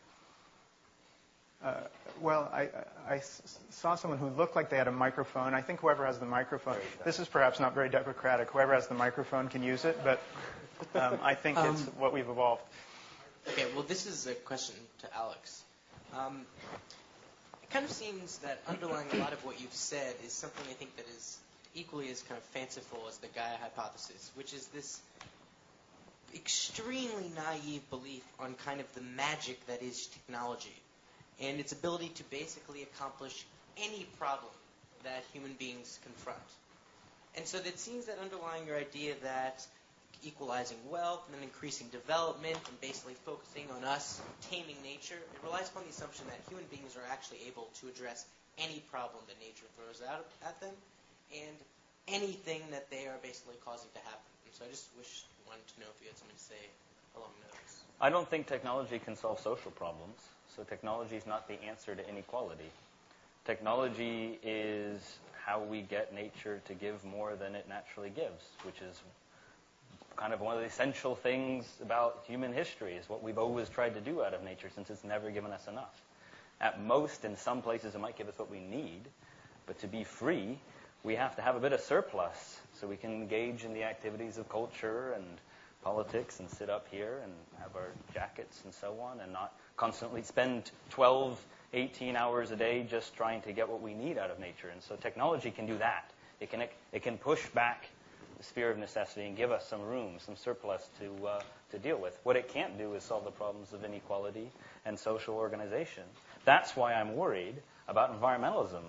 Uh, well, I, I s- saw someone who looked like they had a microphone. I think whoever has the microphone, this is perhaps not very democratic. Whoever has the microphone can use it, but um, I think Um, it's what we've evolved. Okay, well, this is a question to Alex. Um, it kind of seems that underlying a lot of what you've said is something I think that is equally as kind of fanciful as the Gaia hypothesis, which is this extremely naive belief on kind of the magic that is technology and its ability to basically accomplish any problem that human beings confront. And so it seems that underlying your idea that equalizing wealth and then increasing development and basically focusing on us taming nature, it relies upon the assumption that human beings are actually able to address any problem that nature throws out at them and anything that they are basically causing to happen. And so I just wish wanted to know if you had something to say along those. I don't think technology can solve social problems, so technology is not the answer to inequality. Technology is how we get nature to give more than it naturally gives, which is kind of one of the essential things about human history, is what we've always tried to do out of nature since it's never given us enough. At most, in some places, it might give us what we need, but to be free, we have to have a bit of surplus so we can engage in the activities of culture and politics and sit up here and have our jackets and so on and not constantly spend twelve, eighteen hours a day just trying to get what we need out of nature. And so technology can do that. It can, it can push back the sphere of necessity and give us some room, some surplus to uh, to deal with. What it can't do is solve the problems of inequality and social organization. That's why I'm worried about environmentalism,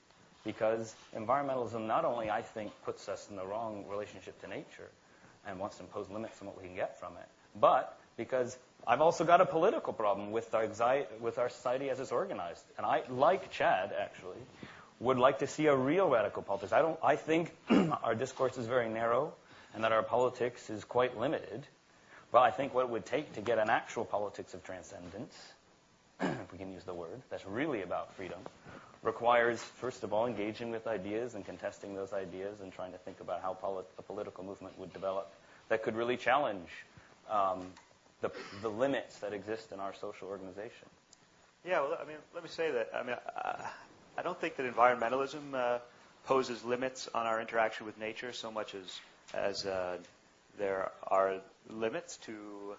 because environmentalism not only, I think, puts us in the wrong relationship to nature and wants to impose limits on what we can get from it, but because I've also got a political problem with our, with our society as it's organized. And I, like Chad, actually, would like to see a real radical politics. I don't. I think our discourse is very narrow and that our politics is quite limited. But I think what it would take to get an actual politics of transcendence, if we can use the word, that's really about freedom, requires, first of all, engaging with ideas and contesting those ideas and trying to think about how polit- a political movement would develop that could really challenge um, the, the limits that exist in our social organization. Yeah, well, I mean, let me say that, I mean, uh, I don't think that environmentalism uh, poses limits on our interaction with nature so much as, as uh, there are limits to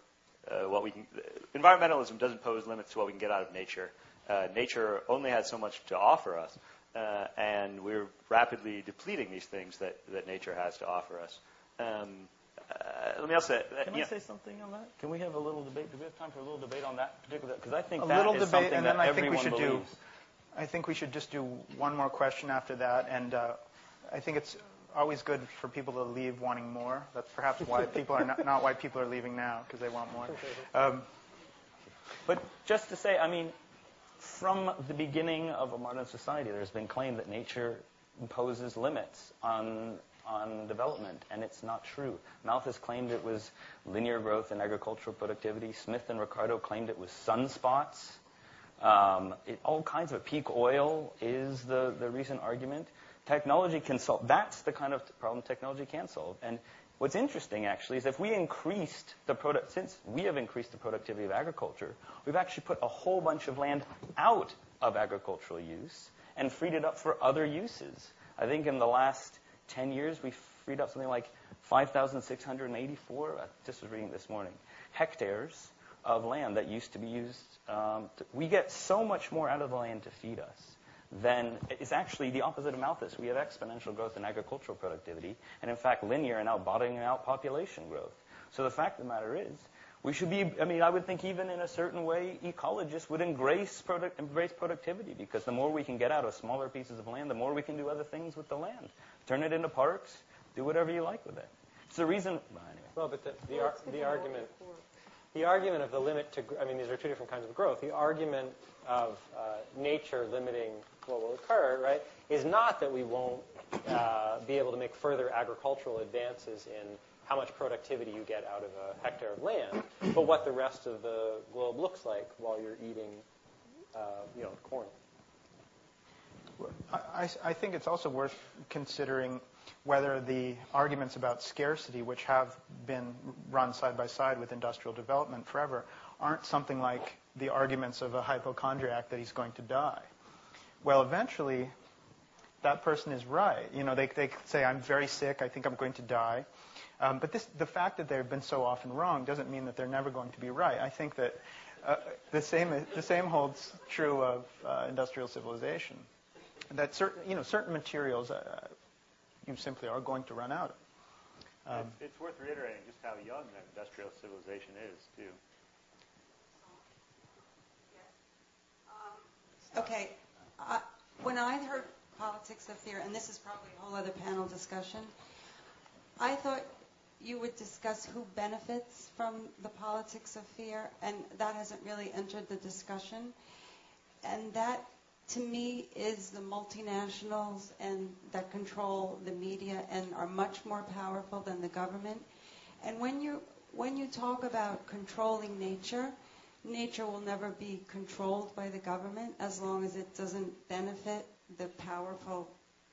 uh, what we can... Environmentalism doesn't pose limits to what we can get out of nature. Uh, nature only has so much to offer us, uh, and we're rapidly depleting these things that, that nature has to offer us. Um, uh, let me also... Uh, Can I say something on that? Can we have a little debate? Do we have time for a little debate on that particular... Because I think a that little is debate, something and that then I think we everyone should believes. do... I think we should just do one more question after that, and uh, I think it's always good for people to leave wanting more. That's perhaps why people are not, not why people are leaving now, because they want more. Um, but just to say, I mean, from the beginning of a modern society, there's been claim that nature imposes limits on on development, and it's not true. Malthus claimed it was linear growth in agricultural productivity. Smith and Ricardo claimed it was sunspots. Um, it, all kinds of peak oil is the, the recent argument. Technology can solve. That's the kind of problem technology can solve. And what's interesting, actually, is if we increased the product, since we have increased the productivity of agriculture, we've actually put a whole bunch of land out of agricultural use and freed it up for other uses. I think in the last ten years, we've freed up something like five thousand six hundred eighty-four, I just was reading this morning, hectares of land that used to be used. Um, to, we get so much more out of the land to feed us than it's actually the opposite of Malthus. We have exponential growth in agricultural productivity, and in fact, linear and now bottoming out population growth. So the fact of the matter is, we should be, I mean, I would think even in a certain way, ecologists would embrace, product, embrace productivity, because the more we can get out of smaller pieces of land, the more we can do other things with the land. Turn it into parks, do whatever you like with it. It's the reason, well, anyway. Well, but the, the, ar- the argument... The argument of the limit to, I mean, these are two different kinds of growth. The argument of uh, nature limiting what will occur, right, is not that we won't uh, be able to make further agricultural advances in how much productivity you get out of a hectare of land, but what the rest of the globe looks like while you're eating, uh, you know, corn. I, I think it's also worth considering whether the arguments about scarcity, which have been run side by side with industrial development forever, aren't something like the arguments of a hypochondriac that he's going to die. Well, eventually, that person is right. You know, they, they say, I'm very sick, I think I'm going to die. Um, but this, the fact that they've been so often wrong doesn't mean that they're never going to be right. I think that uh, the same the same holds true of uh, industrial civilization. That certain you know certain materials uh, you simply are going to run out of. Um, it's, it's worth reiterating just how young that industrial civilization is, too. Okay. Uh, when I heard politics of fear, and this is probably a whole other panel discussion, I thought you would discuss who benefits from the politics of fear, and that hasn't really entered the discussion. And that, to me, is the multinationals and that control the media and are much more powerful than the government. And when you when you talk about controlling nature, nature will never be controlled by the government as long as it doesn't benefit the powerful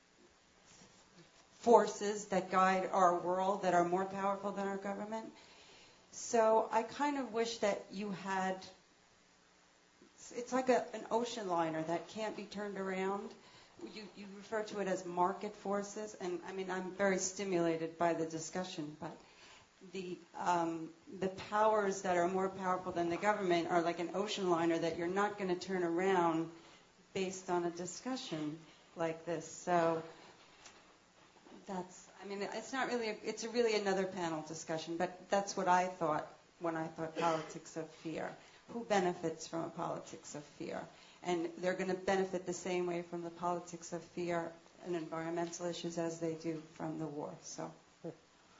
forces that guide our world that are more powerful than our government. So I kind of wish that you had, it's like a, an ocean liner that can't be turned around. You, you refer to it as market forces, and I mean, I'm very stimulated by the discussion, but the um, the powers that are more powerful than the government are like an ocean liner that you're not going to turn around based on a discussion like this. So that's, I mean, it's not really, a, it's a really another panel discussion, but that's what I thought when I thought politics of fear. Who benefits from a politics of fear? And they're going to benefit the same way from the politics of fear and environmental issues as they do from the war. So I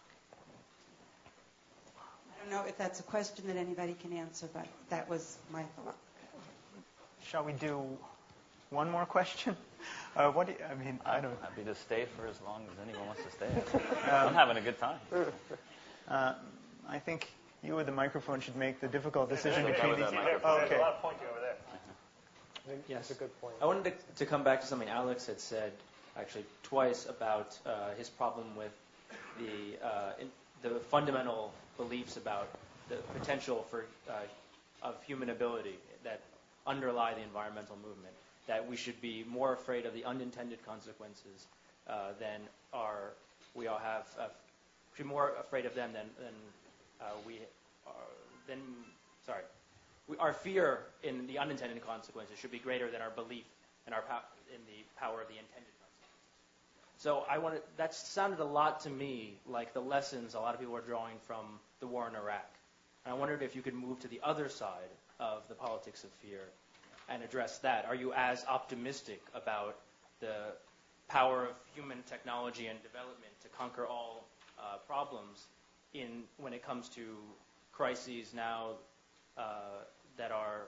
don't know if that's a question that anybody can answer, but that was my thought. Shall we do one more question? Uh, what do you, I mean, I don't. I'm happy to stay for as long as anyone wants to stay. I'm having a good time. Uh, I think you with the microphone should make the difficult decision Yeah, between these. Oh, okay. There's a lot of pointing over there. I think Yes. that's a good point. I wanted to, to come back to something Alex had said, actually twice, about uh, his problem with the uh, in, the fundamental beliefs about the potential for uh, of human ability that underlie the environmental movement. That we should be more afraid of the unintended consequences uh, than are we all have. Uh, should be more afraid of them than than uh, we are. Then sorry. We, our fear in the unintended consequences should be greater than our belief in our pow- in the power of the intended consequences. So I wanted, that sounded a lot to me like the lessons a lot of people are drawing from the war in Iraq. And I wondered if you could move to the other side of the politics of fear and address that. Are you as optimistic about the power of human technology and development to conquer all uh, problems in when it comes to crises now uh, that are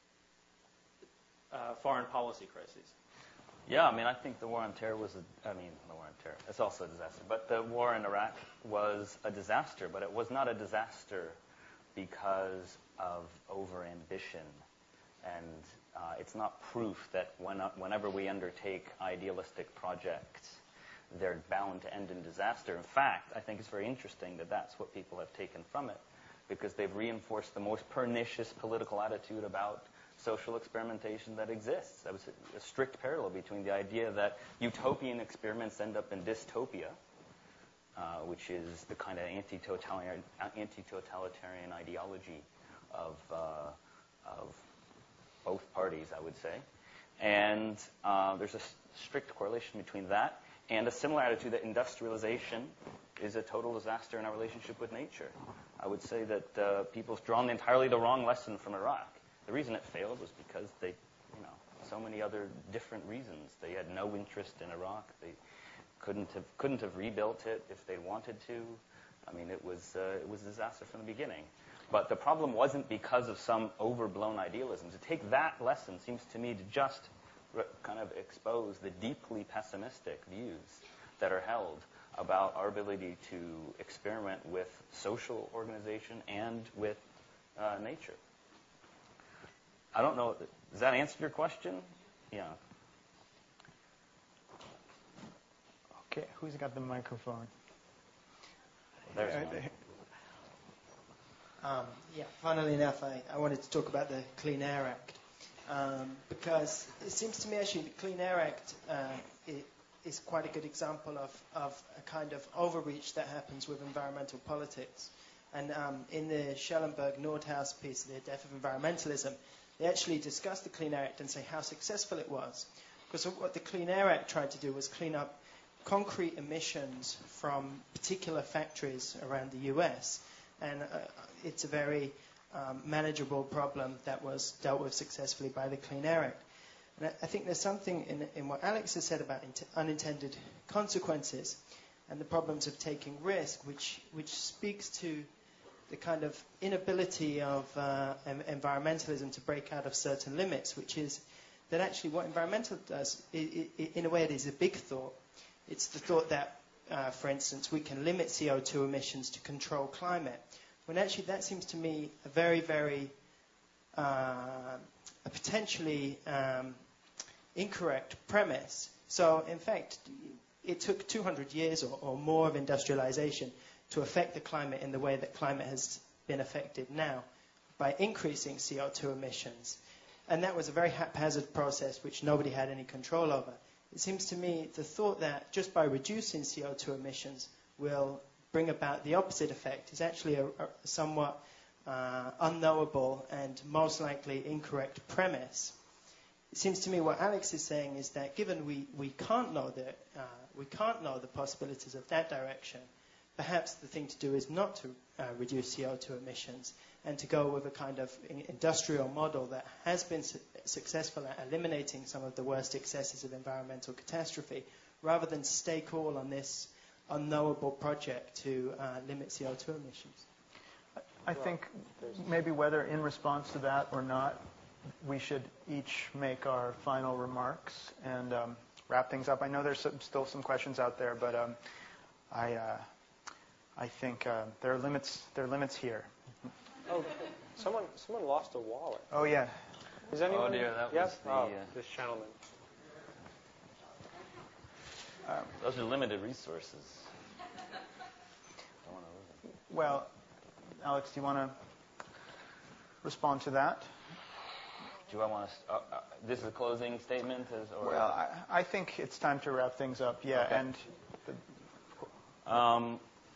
uh, foreign policy crises? Yeah, I mean, I think the war on terror was a, I mean, the war on terror, it's also a disaster. But the war in Iraq was a disaster, but it was not a disaster because of overambition. And uh, it's not proof that when, uh, whenever we undertake idealistic projects, they're bound to end in disaster. In fact, I think it's very interesting that that's what people have taken from it, because they've reinforced the most pernicious political attitude about social experimentation that exists. That was a, a strict parallel between the idea that utopian experiments end up in dystopia, uh, which is the kind of anti-totalitarian, anti-totalitarian ideology of, uh, of both parties, I would say. And uh, there's a s- strict correlation between that and a similar attitude that industrialization is a total disaster in our relationship with nature. I would say that uh, people's drawn entirely the wrong lesson from Iraq. The reason it failed was because they, you know, so many other different reasons. They had no interest in Iraq. They couldn't have couldn't have rebuilt it if they wanted to. I mean, it was uh, it was a disaster from the beginning. But the problem wasn't because of some overblown idealism. To take that lesson seems to me to just re- kind of expose the deeply pessimistic views that are held about our ability to experiment with social organization and with uh, nature. I don't know. Does that answer your question? Yeah. Okay, who's got the microphone? There's Uh, one. Um, yeah, funnily enough, I, I wanted to talk about the Clean Air Act um, because it seems to me actually the Clean Air Act uh, it is quite a good example of, of a kind of overreach that happens with environmental politics. And um, in the Schellenberg-Nordhaus piece, The Death of Environmentalism, they actually discussed the Clean Air Act and say how successful it was. Because what the Clean Air Act tried to do was clean up concrete emissions from particular factories around the U S, and uh, it's a very um, manageable problem that was dealt with successfully by the Clean Air Act. And I, I think there's something in, in what Alex has said about int- unintended consequences and the problems of taking risk, which, which speaks to the kind of inability of uh, em- environmentalism to break out of certain limits, which is that actually what environmental does, i i in a way it is a big thought. It's the thought that, uh, for instance, we can limit C O two emissions to control climate, when actually that seems to me a very, very, uh, a potentially um, incorrect premise. So, in fact, it took two hundred years or, or more of industrialization to affect the climate in the way that climate has been affected now by increasing C O two emissions. And that was a very haphazard process which nobody had any control over. It seems to me the thought that just by reducing C O two emissions will bring about the opposite effect is actually a, a somewhat uh, unknowable and most likely incorrect premise. It seems to me what Alex is saying is that given we, we can't know the uh, we can't know the possibilities of that direction, perhaps the thing to do is not to uh, reduce C O two emissions and to go with a kind of industrial model that has been su- successful at eliminating some of the worst excesses of environmental catastrophe, rather than stake all on this unknowable project to uh, limit C O two emissions. I think maybe whether in response to that or not, we should each make our final remarks and um, wrap things up. I know there's some, still some questions out there, but um, I, uh, I think uh, there are limits. There are limits here. Oh, someone someone lost a wallet. Oh yeah. Is anyone? Oh dear, that yep. was the, oh, uh, this gentleman. Um, Those are limited resources. Don't want to lose them. Well, Alex, do you want to respond to that? Do I want to? Uh, uh, this is a closing statement, as, or? Well, I, I think it's time to wrap things up. Yeah, Okay. and the, Um,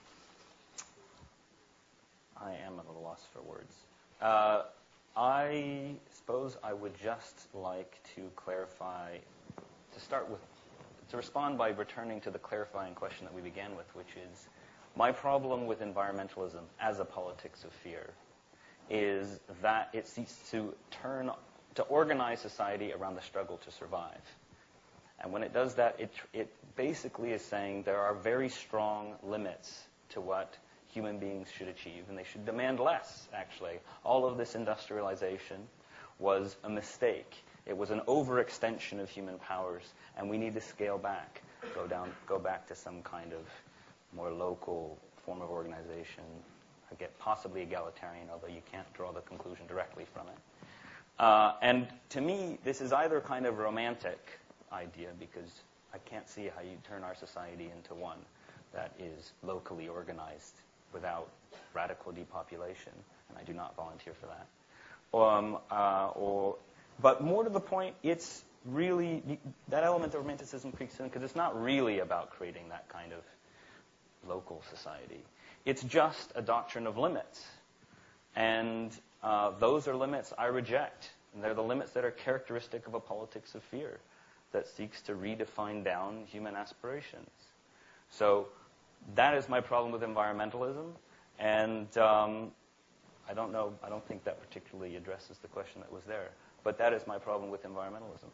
I am at a loss for words. Uh, I suppose I would just like to clarify, to start with, to respond by returning to the clarifying question that we began with, which is, my problem with environmentalism as a politics of fear is that it seeks to turn, to organize society around the struggle to survive. And when it does that, it, it basically is saying there are very strong limits to what human beings should achieve, and they should demand less, actually. All of this industrialization was a mistake. It was an overextension of human powers, and we need to scale back, go down, go back to some kind of more local form of organization, I get possibly egalitarian, although you can't draw the conclusion directly from it. Uh, and to me, this is either kind of romantic idea, because I can't see how you turn our society into one that is locally organized without radical depopulation, and I do not volunteer for that. Um, uh, or, but more to the point, it's really, that element of romanticism creeps in because it's not really about creating that kind of local society. It's just a doctrine of limits. And uh, those are limits I reject. And they're the limits that are characteristic of a politics of fear that seeks to redefine down human aspirations. So that is my problem with environmentalism. And um, I don't know, I don't think that particularly addresses the question that was there. But that is my problem with environmentalism.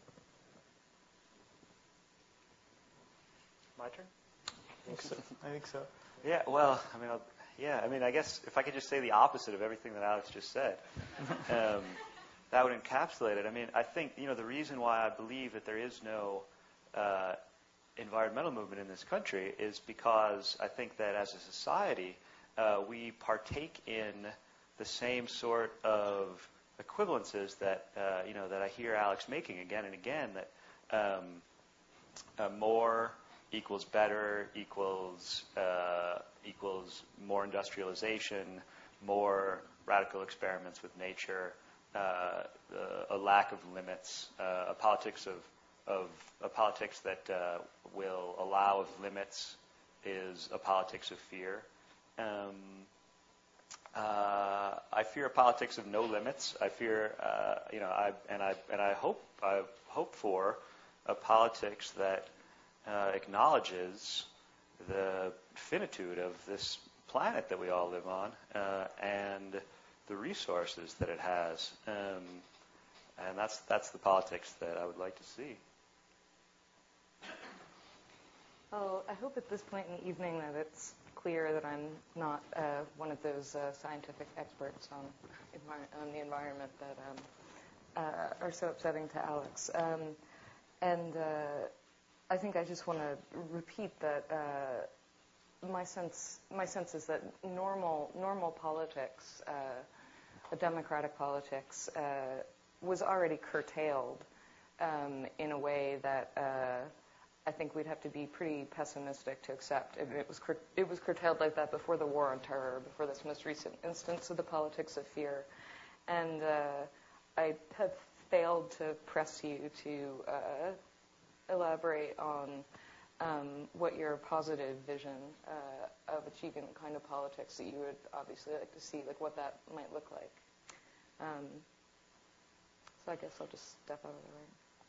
My turn? I think so. I think so. Yeah, well, I mean, I'll, yeah, I mean, I guess if I could just say the opposite of everything that Alex just said, um, that would encapsulate it. I mean, I think, you know, the reason why I believe that there is no uh, environmental movement in this country is because I think that as a society, uh, we partake in the same sort of equivalences that, uh, you know, that I hear Alex making again and again, that um, uh, more equals better, equals uh, equals more industrialization, more radical experiments with nature, uh, a lack of limits, uh, a politics of of a politics that uh, will allow of limits is a politics of fear. Um, uh, I fear a politics of no limits. I fear, uh, you know, I and I and I hope I hope for a politics that uh, acknowledges the finitude of this planet that we all live on uh, and the resources that it has, um, and that's that's the politics that I would like to see. Oh, I hope at this point in the evening that it's clear that I'm not uh, one of those uh, scientific experts on, envir- on the environment that um, uh, are so upsetting to Alex. Um, and uh, I think I just want to repeat that uh, my sense my sense is that normal normal politics, uh, a democratic politics, uh, was already curtailed um, in a way that. Uh, I think we'd have to be pretty pessimistic to accept. It, it was cur- it was curtailed like that before the war on terror, before this most recent instance of the politics of fear. And uh, I have failed to press you to uh, elaborate on um, what your positive vision uh, of achieving the kind of politics that you would obviously like to see, like what that might look like. Um, so I guess I'll just step out of the way.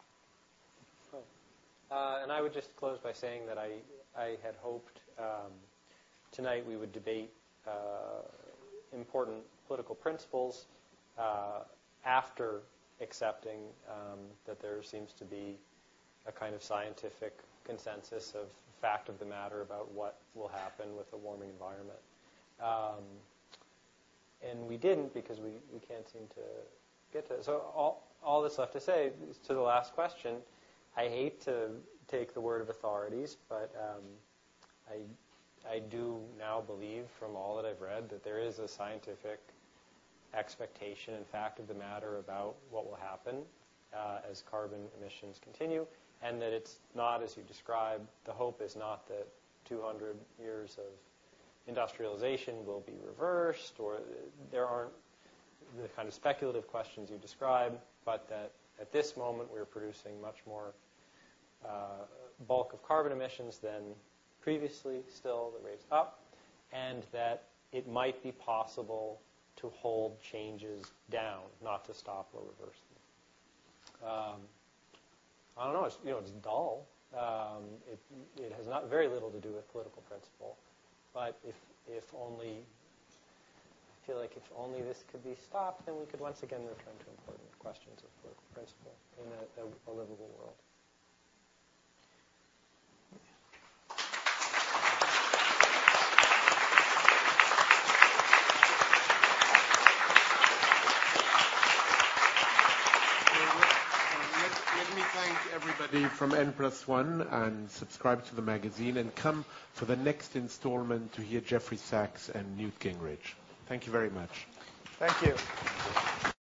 Uh, and I would just close by saying that I, I had hoped um, tonight we would debate uh, important political principles uh, after accepting um, that there seems to be a kind of scientific consensus of fact of the matter about what will happen with a warming environment. Um, and we didn't because we, we can't seem to get to it. So all, all that's left to say is to the last question. I hate to take the word of authorities, but um, I, I do now believe from all that I've read that there is a scientific expectation and fact of the matter about what will happen uh, as carbon emissions continue, and that it's not, as you described, the hope is not that two hundred years of industrialization will be reversed, or there aren't the kind of speculative questions you describe, but that at this moment we're producing much more uh, bulk of carbon emissions than previously, still the rate's up, and that it might be possible to hold changes down, not to stop or reverse them. Um, I don't know, it's, you know, it's dull. Um, it, it has not very little to do with political principle, but if, if only, I feel like if only this could be stopped, then we could once again return to important questions of political principle in a, a, a livable world. Everybody from N plus one, and subscribe to the magazine, and come for the next installment to hear Jeffrey Sachs and Newt Gingrich. Thank you very much. Thank you.